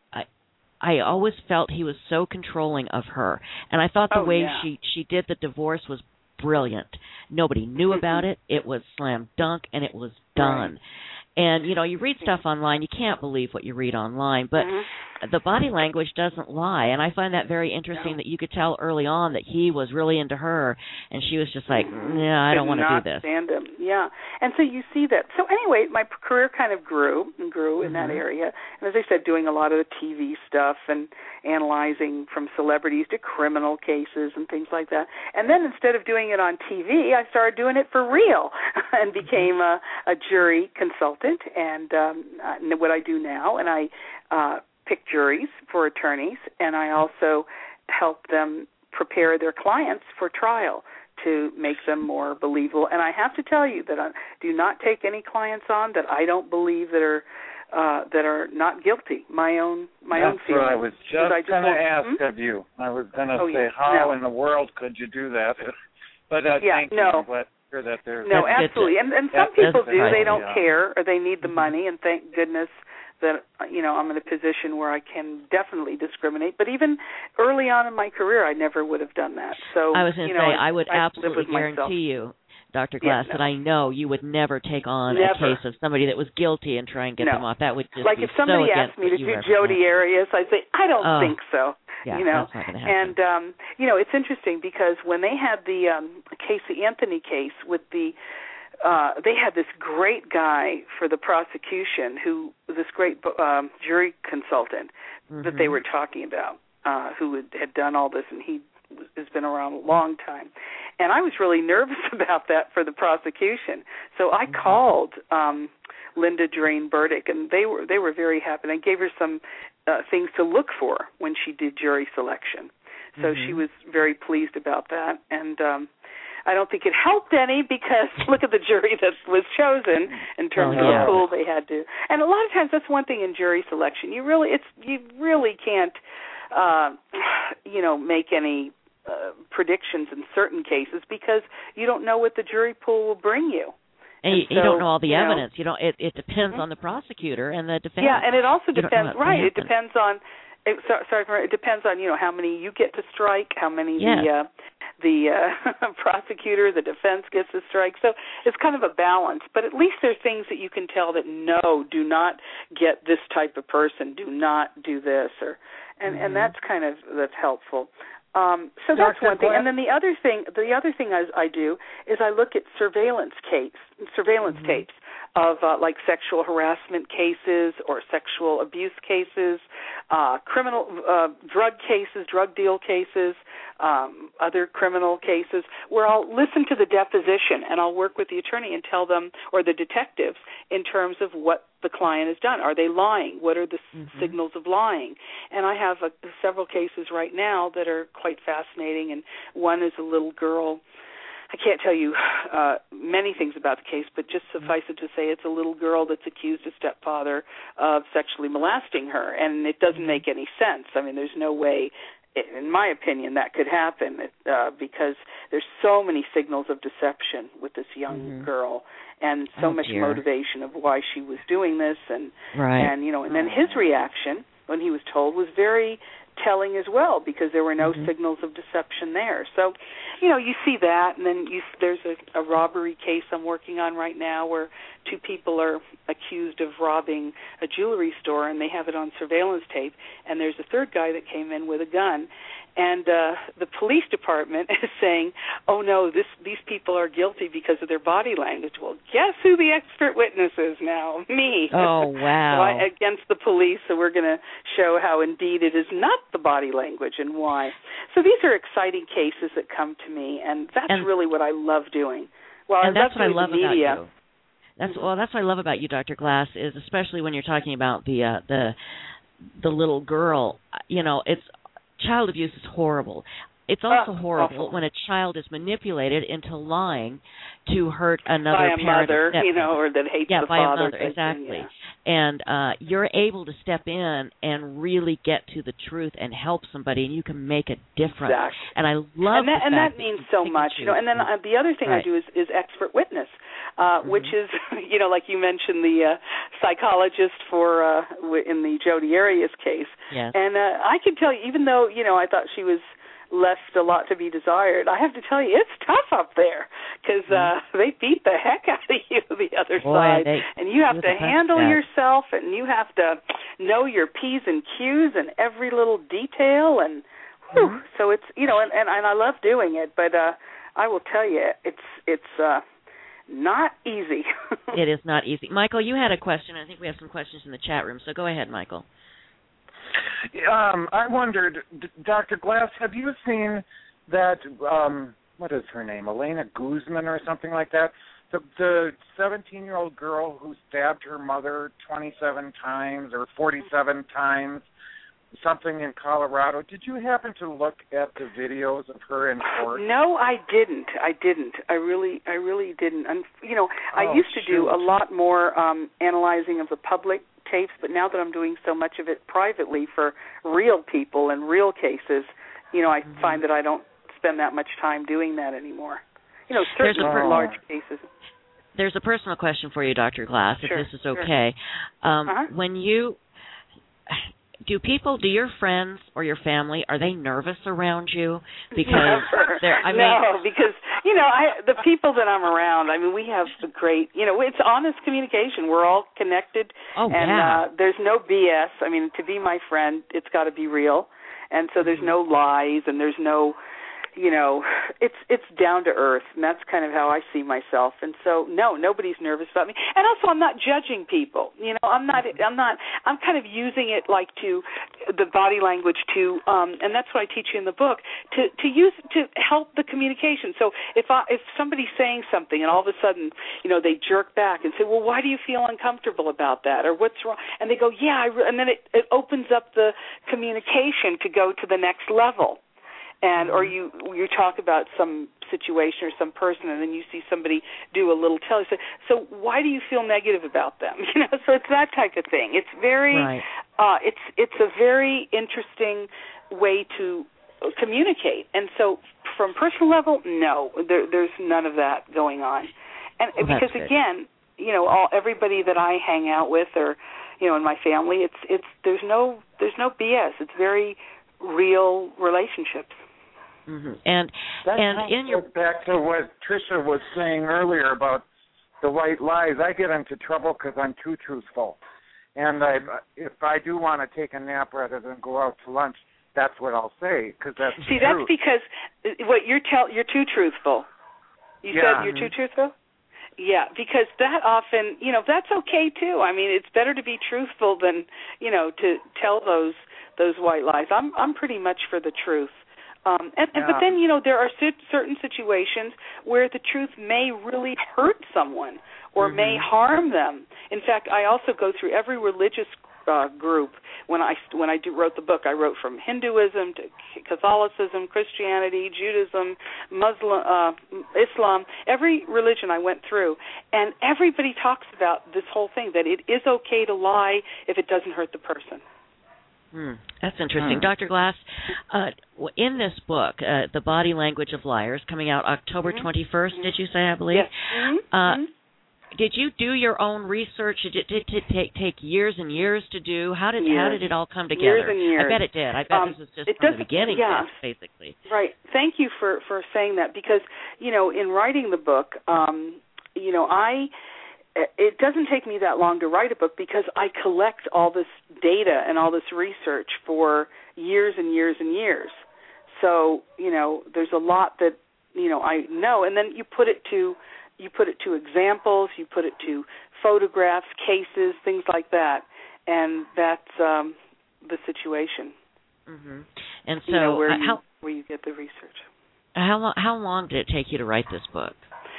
I always felt he was so controlling of her, and I thought the oh, way yeah. she she did the divorce was brilliant. Nobody knew about it. It was slam dunk, and it was done. Right. And, you know, you read stuff online, you can't believe what you read online, but mm-hmm. the body language doesn't lie, and I find that very interesting no. that you could tell early on that he was really into her, and she was just like, yeah, I don't want to do this. Stand him. Yeah, and so you see that. So anyway, my career kind of grew and grew in mm-hmm. that area, and as I said, doing a lot of the T V stuff and analyzing from celebrities to criminal cases and things like that. And then instead of doing it on T V, I started doing it for real and became a, a jury consultant. And um, what I do now, and I uh, pick juries for attorneys, and I also help them prepare their clients for trial to make them more believable. And I have to tell you that I do not take any clients on that I don't believe that are uh, that are not guilty. My own my That's own feelings. what I was just, just going to ask hmm? of you. I was going to oh, say, yeah. how no. in the world could you do that? But uh, yeah, thank no. you. I'm glad to hear that there's No, That's absolutely. And, and some That's people do. right. They don't Yeah. care, or they need the money, and thank goodness that, you know, I'm in a position where I can definitely discriminate. But even early on in my career, I never would have done that. So I was going to you say, know, I would I absolutely guarantee myself. you, Doctor Glass, yeah, no. that I know you would never take on never. a case of somebody that was guilty and try and get no. them off. That would just like be if somebody so asked me to against do what you Jodi Arias, I'd say I don't oh, think so. Yeah, you know, that's not going to happen. and um, you know, it's interesting because when they had the um, Casey Anthony case with the, uh, they had this great guy for the prosecution who this great um, jury consultant mm-hmm. that they were talking about, uh, who had, had done all this, and he has been around a long time. And I was really nervous about that for the prosecution. So I mm-hmm. called um, Linda Drain Burdick, and they were they were very happy. And I gave her some uh, things to look for when she did jury selection. So mm-hmm. she was very pleased about that. And um, I don't think it helped any because look at the jury that was chosen in terms oh, of yeah. the pool they had to. And a lot of times that's one thing in jury selection. You really it's you really can't uh, you know make any Uh, predictions in certain cases because you don't know what the jury pool will bring you, and, and you, so, you don't know all the you evidence. Know, you don't. It, it depends mm-hmm. on the prosecutor and the defense. Yeah, and it also you depends. Right, it depends on. It, so, sorry, it depends on you know how many you get to strike, how many yes. the uh, the uh, prosecutor, the defense gets to strike. So it's kind of a balance. But at least there's things that you can tell that no, do not get this type of person. Do not do this, or and mm-hmm. and that's kind of that's helpful. Um, so that's Doctor one thing, Glenn? and then the other thing, the other thing I, I do is I look at surveillance tapes, surveillance mm-hmm. tapes of uh, like sexual harassment cases or sexual abuse cases, uh, criminal uh, drug cases, drug deal cases, um, other criminal cases, where I'll listen to the deposition and I'll work with the attorney and tell them, or the detectives, in terms of what the client has done. Are they lying? What are the mm-hmm. signals of lying? And I have a, several cases right now that are quite fascinating, and one is a little girl. I can't tell you uh, many things about the case, but just suffice it to say it's a little girl that's accused a stepfather of sexually molesting her, and it doesn't make any sense. I mean, there's no way, in my opinion, that could happen uh, because there's so many signals of deception with this young mm-hmm. girl, and so oh, much dear. motivation of why she was doing this, and right. and you know, and then his reaction when he was told was very telling as well, because there were no mm-hmm. signals of deception there. So, you know, you see that, and then you, there's a, a robbery case I'm working on right now where two people are accused of robbing a jewelry store, and they have it on surveillance tape, and there's a third guy that came in with a gun, and uh, the police department is saying, oh, no, this, these people are guilty because of their body language. Well, guess who the expert witness is now? Me. Oh, wow. So I, against the police, so we're going to show how, indeed, it is not the body language and why. So these are exciting cases that come to me, and that's and, really what I love doing. Well, and I that's love what I love media. about you. That's well. That's what I love about you, Doctor Glass, is especially when you're talking about the uh, the the little girl. You know, it's child abuse is horrible. It's also oh, horrible awful. when a child is manipulated into lying to hurt another by a parent, mother, you know, or that hates yeah, the by father. a mother, exactly. Yeah. And uh, you're able to step in and really get to the truth and help somebody, and you can make a difference. Exactly. And I love and that, the and fact that means that so much, you know. And then uh, the other thing right. I do is, is expert witness, uh, mm-hmm. which is, you know, like you mentioned, the uh, psychologist for uh, in the Jodi Arias case. Yes. And uh, I can tell you, even though, you know, I thought she was left a lot to be desired, I have to tell you, it's tough up there because uh, they beat the heck out of you the other Boy, side, they, and you have to handle that. yourself, and you have to know your P's and Q's and every little detail, and whew, mm-hmm. so it's, you know, and, and, and I love doing it, but uh, I will tell you, it's it's uh, not easy. It is not easy. Michael, you had a question. I think we have some questions in the chat room, so go ahead, Michael. Um, I wondered, Doctor Glass, have you seen that, um, what is her name, Elena Guzman or something like that? The, the seventeen-year-old girl who stabbed her mother twenty-seven times or forty-seven times, something in Colorado. Did you happen to look at the videos of her in court? No, I didn't. I didn't. I really, I really didn't. And, you know, oh, I used to shoot. do a lot more um, analyzing of the public tapes, but now that I'm doing so much of it privately for real people and real cases, you know, I mm-hmm. find that I don't spend that much time doing that anymore. You know, certainly for large cases. There's a personal question for you, Doctor Glass, sure, if this is okay. Sure. Um, uh-huh. When you, do people, do your friends or your family, are they nervous around you? Because they're, I mean, no, because, you know, I, the people that I'm around, I mean, we have a great, you know, it's honest communication. We're all connected. Oh, and yeah. uh, there's no B S. I mean, to be my friend, it's got to be real. And so there's no lies, and there's no, you know, it's it's down to earth, and that's kind of how I see myself. And so, no, nobody's nervous about me. And also, I'm not judging people. You know, I'm not. I'm not. I'm kind of using it like to the body language to, um, and that's what I teach you in the book, to to use to help the communication. So if I, if somebody's saying something, and all of a sudden, you know, they jerk back and say, well, why do you feel uncomfortable about that, or what's wrong? And they go, yeah, I re-, and then it, it opens up the communication to go to the next level. And or you you talk about some situation or some person, and then you see somebody do a little tell. You say, so why do you feel negative about them? You know, so it's that type of thing. It's very, right. uh, it's it's a very interesting way to communicate. And so, from personal level, no, there, there's none of that going on. And well, because again, you know, all everybody that I hang out with, or you know, in my family, it's it's there's no there's no B S. It's very real relationships. Mm-hmm. And that and in your back to what Tricia was saying earlier about the white lies, I get into trouble because I'm too truthful. And I, if I do want to take a nap rather than go out to lunch, that's what I'll say because that's see. The that's truth. because what you're tell you're too truthful. You yeah. said you're too truthful. Yeah, because that often, you know, that's okay too. I mean, it's better to be truthful than, you know, to tell those those white lies. I'm I'm pretty much for the truth. Um, and, and yeah. but then, you know, there are certain situations where the truth may really hurt someone or mm-hmm. may harm them. In fact, I also go through every religious uh, group when I when I do, wrote the book. I wrote from Hinduism to Catholicism, Christianity, Judaism, Muslim, uh, Islam. Every religion I went through, and everybody talks about this whole thing, that it is okay to lie if it doesn't hurt the person. Hmm, that's interesting. Hmm. Doctor Glass, uh, in this book, uh, The Body Language of Liars, coming out October mm-hmm. twenty-first, mm-hmm. did you say, I believe? Yes. Mm-hmm. Uh, mm-hmm. Did you do your own research? Did it, did it take, take years and years to do? How did years. how did it all come together? Years and years. I bet it did. I bet um, this was just it from does, the beginning, yeah. basically. Right. Thank you for, for saying that, because, you know, in writing the book, um, you know, I it doesn't take me that long to write a book because I collect all this data and all this research for years and years and years. So, you know, there's a lot that, you know, I know, and then you put it to you put it to examples, you put it to photographs, cases, things like that, and that's um, the situation. Mm-hmm. And so, you know, where, uh, you, how where you get the research. how long how long did it take you to write this book?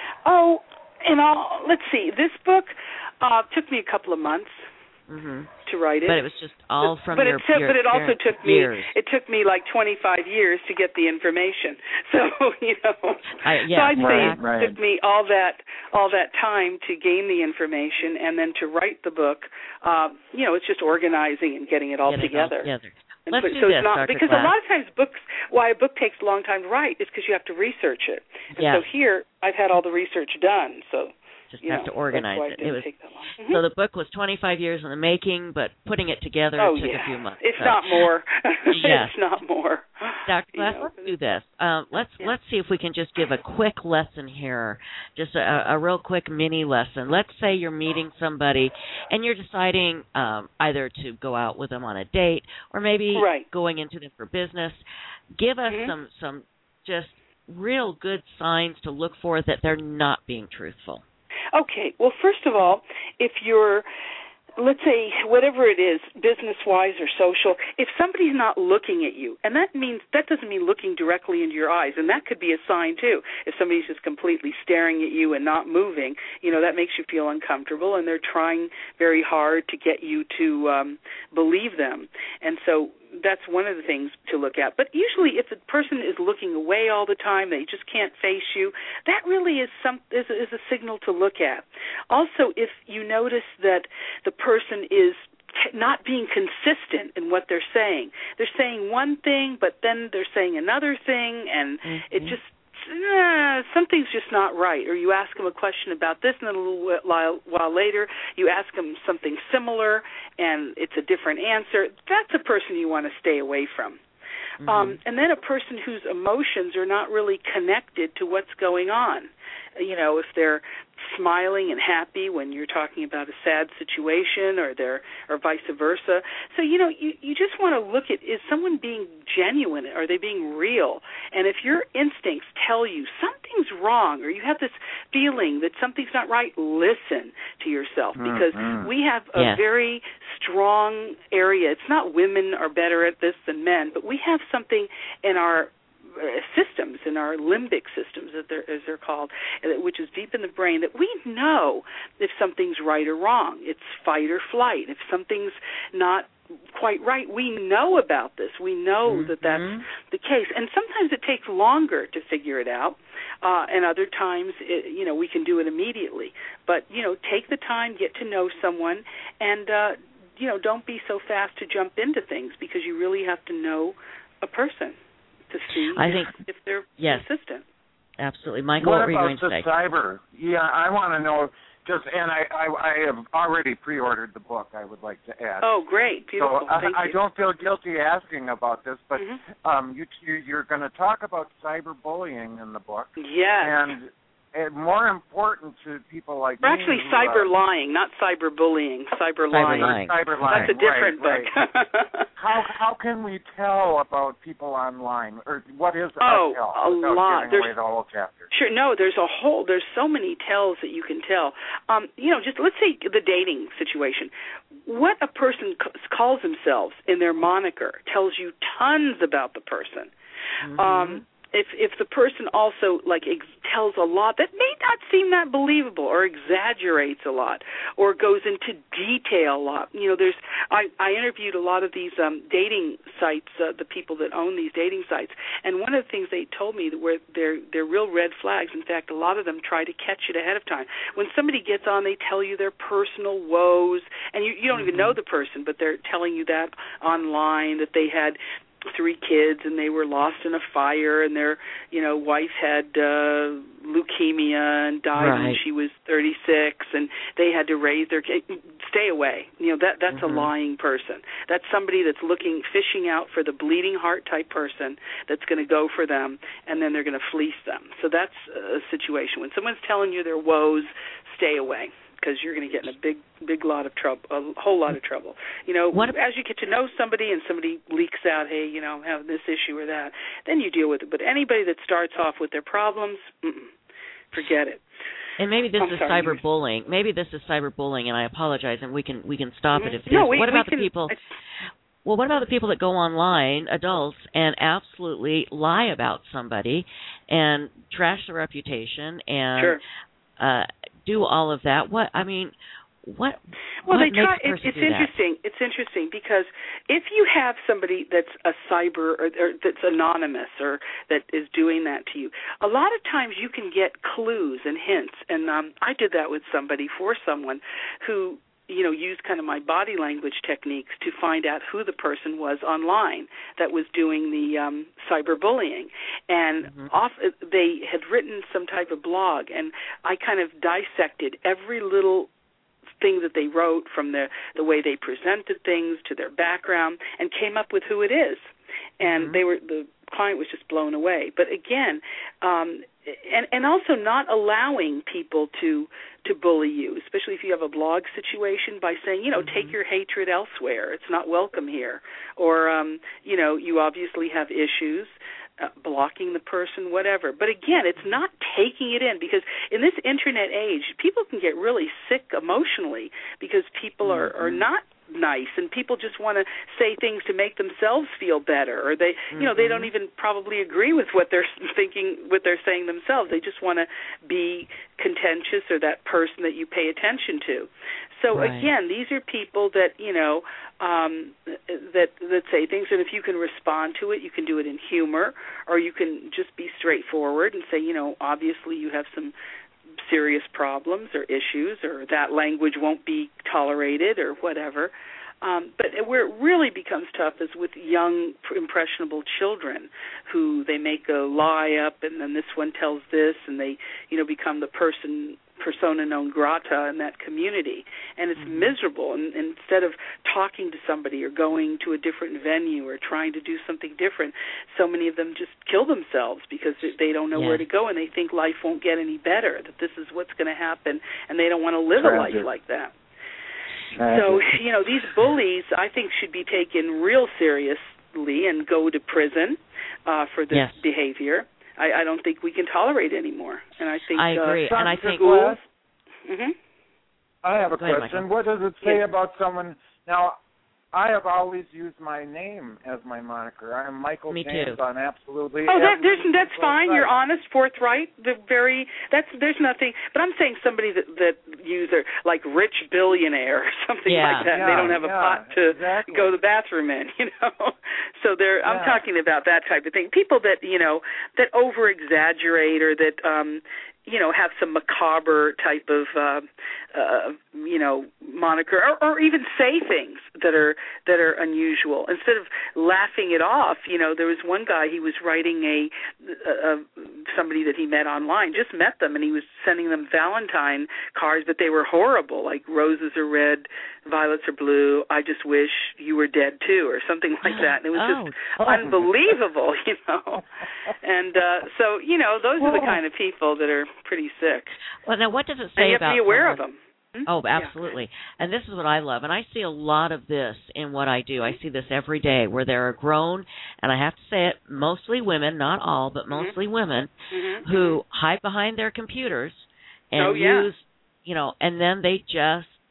Oh, in all, let's see. This book uh, took me a couple of months mm-hmm. to write it. But it was just all from but your, it took, your But it also took me. years. It took me like twenty-five years to get the information. So you know. I, yeah, so I'd right, say it right. took me all that all that time to gain the information and then to write the book. Uh, you know, it's just organizing and getting it all Get it together. all together. And Let's put, do so this, it's not, Doctor because Glass. a lot of times books, why a book takes a long time to write is because you have to research it. And yes. so here, I've had all the research done. So just you have know, to organize it. it. It was take that long. Mm-hmm. so the book was twenty-five years in the making, but putting it together oh, took yeah. a few months. It's so. not more. Yes. It's not more. Doctor Glass, you know, let's do this. Um, let's yeah. let's see if we can just give a quick lesson here, just a, a real quick mini lesson. Let's say you're meeting somebody and you're deciding um, either to go out with them on a date or maybe right. going into them for business. Give us mm-hmm. some some just real good signs to look for that they're not being truthful. Okay. Well, first of all, if you're, let's say, whatever it is, business-wise or social, if somebody's not looking at you, and that means that doesn't mean looking directly into your eyes, and that could be a sign too. If somebody's just completely staring at you and not moving, you know, that makes you feel uncomfortable, and they're trying very hard to get you to um, believe them. And so that's one of the things to look at. But usually if the person is looking away all the time, they just can't face you, that really is some is, is a signal to look at. Also, if you notice that the person is not being consistent in what they're saying. They're saying one thing, but then they're saying another thing, and mm-hmm. it just Uh, something's just not right. Or you ask them a question about this, and then a little while, while later you ask them something similar, and it's a different answer. That's a person you want to stay away from. Mm-hmm. Um, and then a person whose emotions are not really connected to what's going on. You know, if they're smiling and happy when you're talking about a sad situation, or they're, or vice versa. So, you know, you, you just want to look at, is someone being genuine? Are they being real? And if your instincts tell you something's wrong, or you have this feeling that something's not right, listen to yourself, because mm-hmm. we have a yes. very strong area. It's not women are better at this than men, but we have something in our systems, in our limbic systems, as they're, as they're called, which is deep in the brain, that we know if something's right or wrong. It's fight or flight. If something's not quite right, we know about this. We know mm-hmm. that that's the case. And sometimes it takes longer to figure it out, uh, and other times, it, you know, we can do it immediately. But, you know, take the time, get to know someone, and, uh, you know, don't be so fast to jump into things, because you really have to know a person to see I if, think, if they're yes, consistent. Absolutely. Michael, what, what were you about going to the say? cyber? Yeah, I want to know, just, and I, I, I have already pre-ordered the book, I would like to add. Oh, great. Beautiful. So Thank I, you. I don't feel guilty asking about this, but mm-hmm. um, you, you, you're going to talk about cyberbullying in the book. Yes. And And more important to people like We're me. actually who, cyber uh, lying, not cyber bullying. Cyber lying. Cyber lying. That's a different right, book. Right. how how can we tell about people online, or what is oh, tell a without lot. giving There's, away the whole chapter? Sure. No, there's a whole. There's so many tells that you can tell. Um, you know, just let's say the dating situation. What a person c- calls themselves in their moniker tells you tons about the person. Mm-hmm. Um, if if the person also like ex- tells a lot that may not seem that believable, or exaggerates a lot, or goes into detail a lot. You know, there's I, I interviewed a lot of these um, dating sites, uh, the people that own these dating sites, and one of the things they told me that were they're they're real red flags. In fact, a lot of them try to catch it ahead of time. When somebody gets on, they tell you their personal woes, and you, you don't mm-hmm. even know the person, but they're telling you that online, that they had three kids and they were lost in a fire, and their, you know, wife had uh, leukemia and died right. when she was thirty-six, and they had to raise their kid. Stay away. You know, that that's mm-hmm. a lying person. That's somebody that's looking, fishing out for the bleeding heart type person that's going to go for them, and then they're going to fleece them. So that's a situation. When someone's telling you their woes, stay away, because you're going to get in a big, big lot of trouble, a whole lot of trouble. You know, what, as you get to know somebody and somebody leaks out, hey, you know, I'm having this issue or that, then you deal with it. But anybody that starts off with their problems, mm-mm, forget it. And maybe this I'm is sorry, cyberbullying. Maybe this is cyberbullying, and I apologize, and we can we can stop mm-hmm. it if it no, is. We, what we about can, the people? Well, what about the people that go online, adults, and absolutely lie about somebody and trash their reputation and sure. uh, do all of that? What I mean, what? Well, what they makes try. a person It, it's do that? interesting. It's interesting because if you have somebody that's a cyber or, or that's anonymous or that is doing that to you, a lot of times you can get clues and hints. And um, I did that with somebody for someone who, you know, used kind of my body language techniques to find out who the person was online that was doing the um, cyberbullying. And mm-hmm. off, they had written some type of blog, and I kind of dissected every little thing that they wrote, from the, the way they presented things to their background, and came up with who it is. And mm-hmm. they were the client was just blown away. But again, um, and and also not allowing people to to bully you, especially if you have a blog situation, by saying, you know, mm-hmm. take your hatred elsewhere. It's not welcome here. Or, um, you know, you obviously have issues. Uh, blocking the person, whatever. But again, it's not taking it in, because in this internet age, people can get really sick emotionally because people mm-hmm. are, are not nice, and people just want to say things to make themselves feel better, or they, mm-hmm. you know, they don't even probably agree with what they're thinking, what they're saying themselves. They just want to be contentious, or that person that you pay attention to. So right. again, these are people that, you know, um, that that say things, and if you can respond to it, you can do it in humor, or you can just be straightforward and say, you know, obviously you have some serious problems or issues, or that language won't be tolerated, or whatever. Um, but where it really becomes tough is with young, impressionable children who they make a lie up, and then this one tells this, and they, you know, become the person persona non grata in that community, and it's mm-hmm. miserable. And, and instead of talking to somebody or going to a different venue or trying to do something different, so many of them just kill themselves because they don't know yeah. where to go, and they think life won't get any better, that this is what's going to happen, and they don't want to live Tragic. a life like that. Tragic. So, you know, these bullies, I think, should be taken real seriously and go to prison uh, for this yes. behavior. I, I don't think we can tolerate anymore. And I think I agree. Uh, and I think schools, mm-hmm. I have a Go ahead, question. Michael. What does it say yeah. about someone? Now, I have always used my name as my moniker. I'm Michael Me James too. on absolutely. Oh, that, there's, every that's fine. site. You're honest, forthright. The very that's there's nothing. But I'm saying somebody that that user like rich billionaire or something yeah. like that. Yeah, they don't have a yeah, pot to exactly. go to the bathroom in, you know. So there, yeah. I'm talking about that type of thing. People that you know that over exaggerate, or that um, you know have some macabre type of uh, uh, you know moniker, or, or even say things that are that are unusual. Instead of laughing it off, you know, there was one guy, he was writing a, a, a somebody that he met online, just met them, and he was sending them Valentine cards, but they were horrible, like roses are red, violets are blue, I just wish you were dead too, or something like that. And it was oh. just unbelievable, you know. And uh, so, you know, those are the kind of people that are pretty sick. Well, now what does it say and you have about to be aware someone? of them. Oh, absolutely. Yeah. And this is what I love. And I see a lot of this in what I do. I see this every day, where there are grown, and I have to say it, mostly women, not all, but mostly mm-hmm. women, mm-hmm. who hide behind their computers and oh, yeah. use, you know, and then they just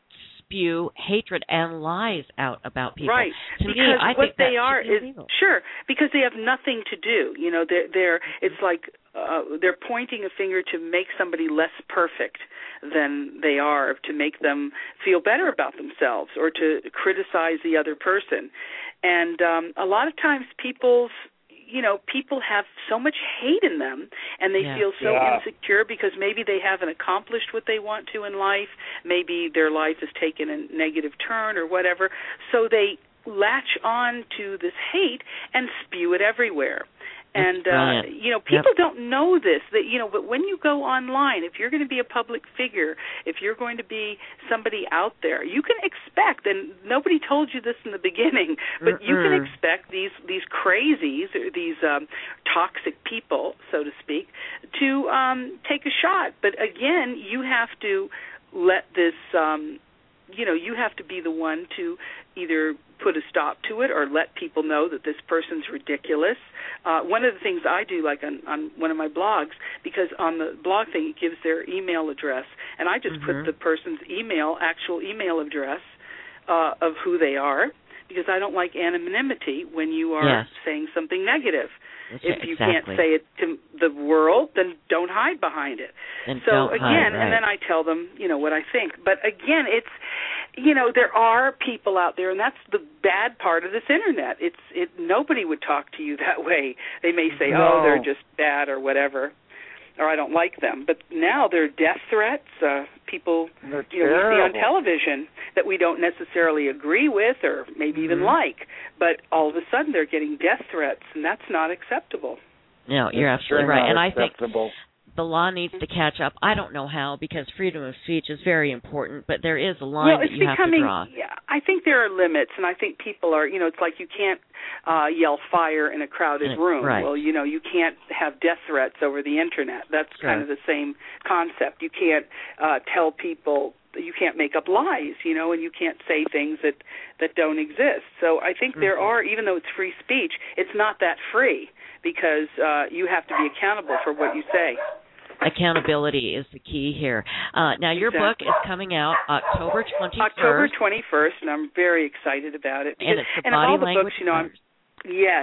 spew hatred and lies out about people. Right. To because me, I what think they that are should be is illegal. Sure, because they have nothing to do. You know, they're they're it's like uh, they're pointing a finger to make somebody less perfect than they are, to make them feel better about themselves, or to criticize the other person. And um, a lot of times, people's you know, people have so much hate in them, and they yeah. feel so yeah. insecure because maybe they haven't accomplished what they want to in life. Maybe their life has taken a negative turn or whatever. So they latch on to this hate and spew it everywhere. And, uh, you know, people yep. don't know this, that, you know, but when you go online, if you're going to be a public figure, if you're going to be somebody out there, you can expect, and nobody told you this in the beginning, but Mm-mm. you can expect these, these crazies, or these um, toxic people, so to speak, to um, take a shot. But again, you have to let this, um, you know, you have to be the one to either put a stop to it or let people know that this person's ridiculous. Uh, one of the things I do, like on, on one of my blogs, because on the blog thing it gives their email address, and I just mm-hmm. put the person's email, actual email address uh, of who they are, because I don't like anonymity when you are yes. saying something negative. That's if you exactly. can't say it to the world, then don't hide behind it. And so again, hide, right. and then I tell them, you know, what I think. But again, it's, you know, there are people out there, and that's the bad part of this internet. It's it. Nobody would talk to you that way. They may say, no. oh, they're just bad or whatever, or I don't like them. But now there are death threats. Uh, people, They're you know, we see on terrible. television that we don't necessarily agree with or maybe mm-hmm. even like, but all of a sudden they're getting death threats, and that's not acceptable. No, you're it's absolutely right. And I think acceptable. the law needs to catch up. I don't know how, because freedom of speech is very important, but there is a line well, it's that you becoming, have to draw. Yeah, I think there are limits, and I think people are, you know, it's like you can't uh, yell fire in a crowded And, room. right. Well, you know, you can't have death threats over the internet. That's sure. kind of the same concept. You can't uh, tell people, you can't make up lies, you know, and you can't say things that, that don't exist. So I think mm-hmm. there are, even though it's free speech, it's not that free, because uh, you have to be accountable for what you say. Accountability is the key here. Uh, now, your exactly. book is coming out October twenty-first. October twenty-first, and I'm very excited about it. Because, and it's the and body all the language books, you know, I'm, yes,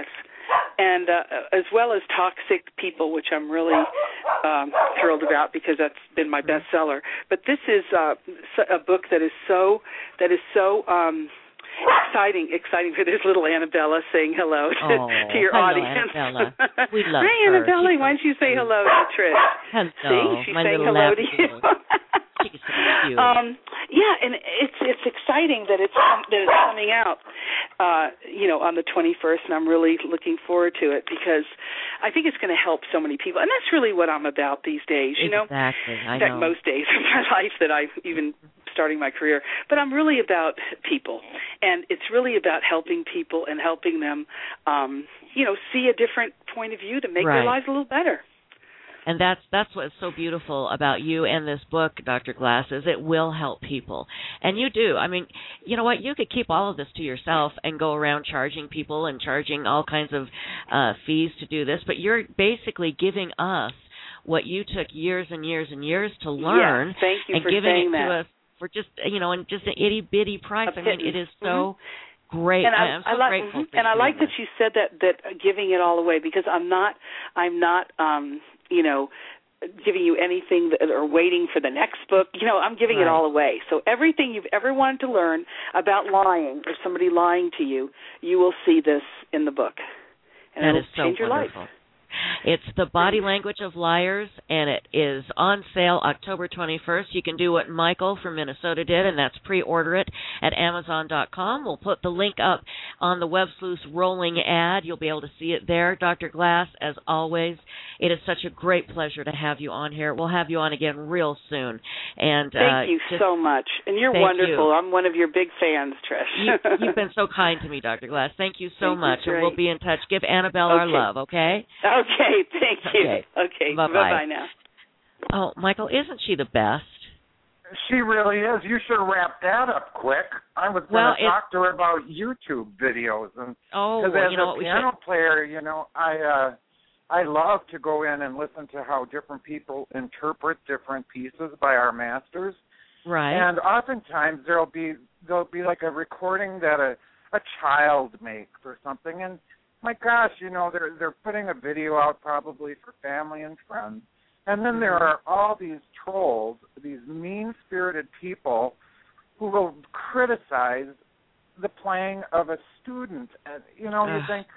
and uh, as well as Toxic People, which I'm really um, thrilled about because that's been my bestseller. But this is uh, a book that is so that is so. Um, Exciting, exciting for this little Annabella saying hello to, oh, to your hello, audience. Annabella. We love Hi, her. Annabella. She's Why don't you say hello to Trish? Hello, See, she's my saying little hello to you. She's so cute. Um, yeah, and it's it's exciting that it's that it's coming out, uh, you know, on the twenty-first, and I'm really looking forward to it because I think it's going to help so many people, and that's really what I'm about these days. You exactly. know, exactly. I in fact, know. most days of my life that I've even starting my career, but I'm really about people, and it's really about helping people and helping them, um, you know, see a different point of view to make right. their lives a little better. And that's that's what's so beautiful about you and this book, Doctor Glass, is it will help people. And you do. I mean, you know what? You could keep all of this to yourself and go around charging people and charging all kinds of uh, fees to do this, but you're basically giving us what you took years and years and years to learn yes, thank you and for giving saying it that. to us for just, you know, and just an itty-bitty price. A I mean, pittance. it is so mm-hmm. great. And I, I'm so I like, grateful mm-hmm. for And I like this. that you said that, that giving it all away, because I'm not, I'm not, um, you know, giving you anything that, or waiting for the next book. You know, I'm giving right. it all away. So everything you've ever wanted to learn about lying or somebody lying to you, you will see this in the book. And that it'll is so change your wonderful. life. It's The Body Language of Liars, and it is on sale October twenty-first. You can do what Michael from Minnesota did, and that's pre-order it at Amazon dot com. We'll put the link up on the Web Sleuth's rolling ad. You'll be able to see it there. Doctor Glass, as always, it is such a great pleasure to have you on here. We'll have you on again real soon. And Thank uh, you just, so much. And you're thank wonderful. you. I'm one of your big fans, Trish. you, you've been so kind to me, Doctor Glass. Thank you so thank much. You, and we'll be in touch. Give Annabelle okay. our love, okay? Okay, thank you. Okay, okay. Bye-bye. Bye-bye now. Oh, Michael, isn't she the best? She really is. You should have wrapped that up quick. I was well, going to talk to her about YouTube videos, and oh, because well, as you know a what we piano should... player, you know, I uh, I love to go in and listen to how different people interpret different pieces by our masters, Right. And oftentimes there'll be there'll be like a recording that a a child makes or something, and my gosh, you know, they're they're putting a video out probably for family and friends. And then there are all these trolls, these mean-spirited people who will criticize the playing of a student. And, you know, you think,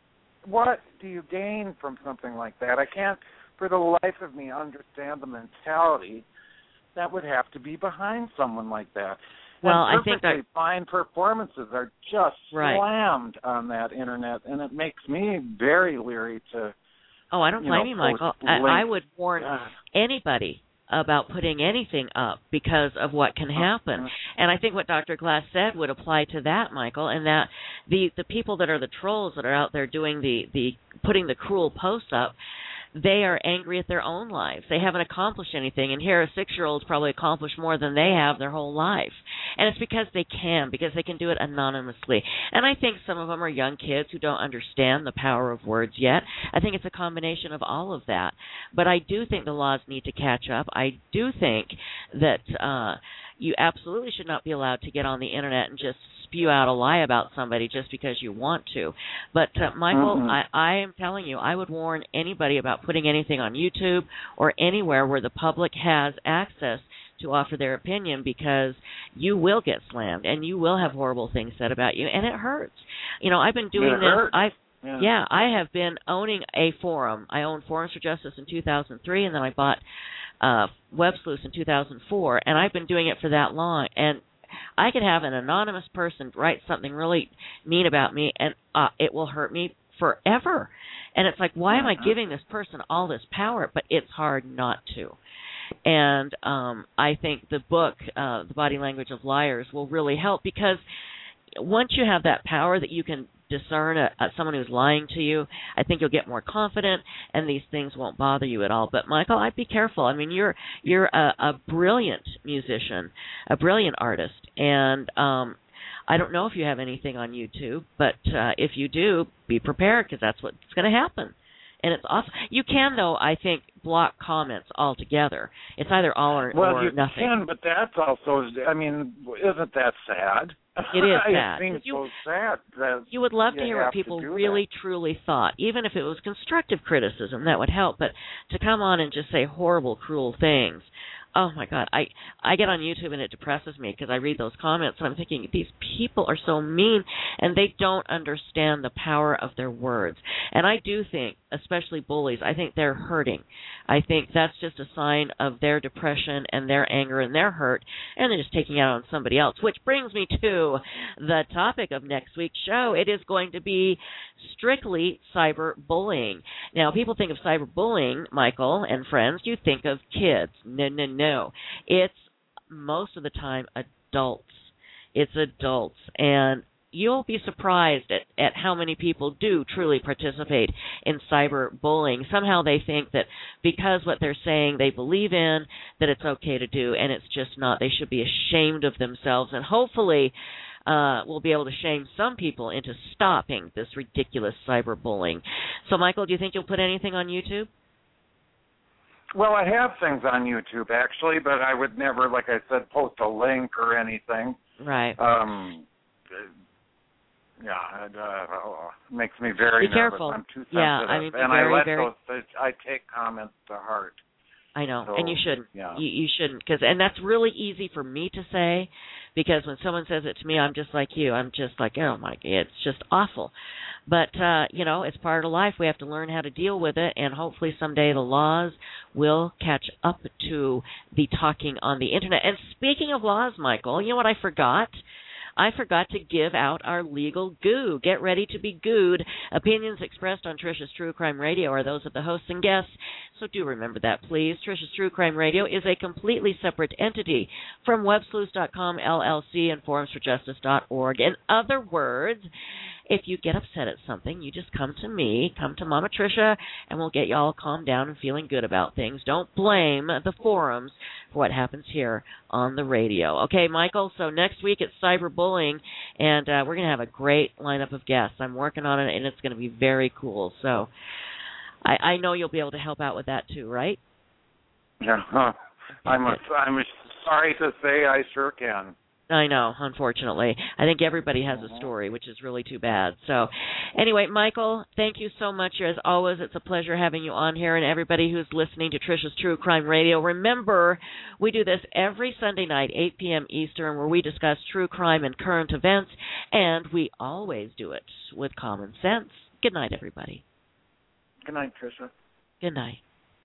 what do you gain from something like that? I can't, for the life of me, understand the mentality that would have to be behind someone like that. Well, and I think perfectly that fine performances are just right. slammed on that internet, and it makes me very leery to. Oh, I don't you blame know, you, Michael. I, I would warn God. anybody about putting anything up because of what can happen. Uh-huh. And I think what Doctor Glass said would apply to that, Michael, and that the the people that are the trolls that are out there doing the, the putting the cruel posts up, they are angry at their own lives. They haven't accomplished anything. And here, a six-year-old's probably accomplished more than they have their whole life. And it's because they can, because they can do it anonymously. And I think some of them are young kids who don't understand the power of words yet. I think it's a combination of all of that. But I do think the laws need to catch up. I do think that uh, you absolutely should not be allowed to get on the Internet and just spew out a lie about somebody just because you want to. But, uh, Michael, mm-hmm. I, I am telling you, I would warn anybody about putting anything on YouTube or anywhere where the public has access to offer their opinion, because you will get slammed and you will have horrible things said about you, and it hurts. You know, I've been doing it this. Hurts. I yeah. yeah, I have been owning a forum. I owned Forums for Justice in two thousand three, and then I bought uh, Web Sleuths in two thousand four, and I've been doing it for that long. And I could have an anonymous person write something really mean about me, and uh, it will hurt me forever. And it's like, why am I giving this person all this power? But it's hard not to. And um, I think the book, uh, The Body Language of Liars, will really help, because once you have that power that you can discern a, a, someone who's lying to you, I think you'll get more confident, and these things won't bother you at all. But Michael, I'd be careful. I mean, you're you're a, a brilliant musician, a brilliant artist, and um, I don't know if you have anything on YouTube, but uh, if you do, be prepared, because that's what's going to happen. And it's awesome. You can, though, I think, block comments altogether. It's either all or, well, or you nothing. can, but that's also, I mean, isn't that sad? It is sad. It seems you, so sad that you would love you to hear what people really, that. truly thought, even if it was constructive criticism, that would help. But to come on and just say horrible, cruel things, oh, my God, I, I get on YouTube and it depresses me, because I read those comments and I'm thinking, these people are so mean, and they don't understand the power of their words. And I do think, especially bullies, I think they're hurting. I think that's just a sign of their depression and their anger and their hurt, and they're just taking it out on somebody else, which brings me to the topic of next week's show. It is going to be strictly cyberbullying. Now, people think of cyberbullying, Michael and friends, you think of kids. No, no, no. No, it's most of the time adults. It's adults. And you'll be surprised at, at how many people do truly participate in cyberbullying. Somehow they think that because what they're saying they believe in, that it's okay to do, and it's just not. They should be ashamed of themselves. And hopefully uh, we'll be able to shame some people into stopping this ridiculous cyberbullying. So, Michael, do you think you'll put anything on YouTube? Well, I have things on YouTube, actually, but I would never, like I said, post a link or anything. Right. Um, yeah, it uh, makes me very be nervous. careful. I'm too sensitive. Yeah, I mean, be and very, I let very... those, I take comments to heart. I know, so, and you shouldn't. Yeah. You, you shouldn't, because and that's really easy for me to say, because when someone says it to me, I'm just like you. I'm just like, oh my God, it's just awful. But uh, you know, it's part of life. We have to learn how to deal with it, and hopefully someday the laws will catch up to the talking on the internet. And speaking of laws, Michael, you know what I forgot? I forgot to give out our legal goo. Get ready to be gooed. Opinions expressed on Trisha's True Crime Radio are those of the hosts and guests, so do remember that, please. Trisha's True Crime Radio is a completely separate entity from web sleuths dot com, L L C, and forums for justice dot org. In other words, if you get upset at something, you just come to me, come to Mama Trisha, and we'll get you all calmed down and feeling good about things. Don't blame the forums for what happens here on the radio. Okay, Michael, so next week it's cyberbullying, and uh, we're going to have a great lineup of guests. I'm working on it, and it's going to be very cool. So I, I know you'll be able to help out with that too, right? Yeah, huh. I'm a, I'm a sorry to say, I sure can. I know, unfortunately. I think everybody has a story, which is really too bad. So anyway, Michael, thank you so much. As always, it's a pleasure having you on here, and everybody who's listening to Trisha's True Crime Radio. Remember, we do this every Sunday night, eight p.m. Eastern, where we discuss true crime and current events, and we always do it with common sense. Good night, everybody. Good night, Trisha. Good night.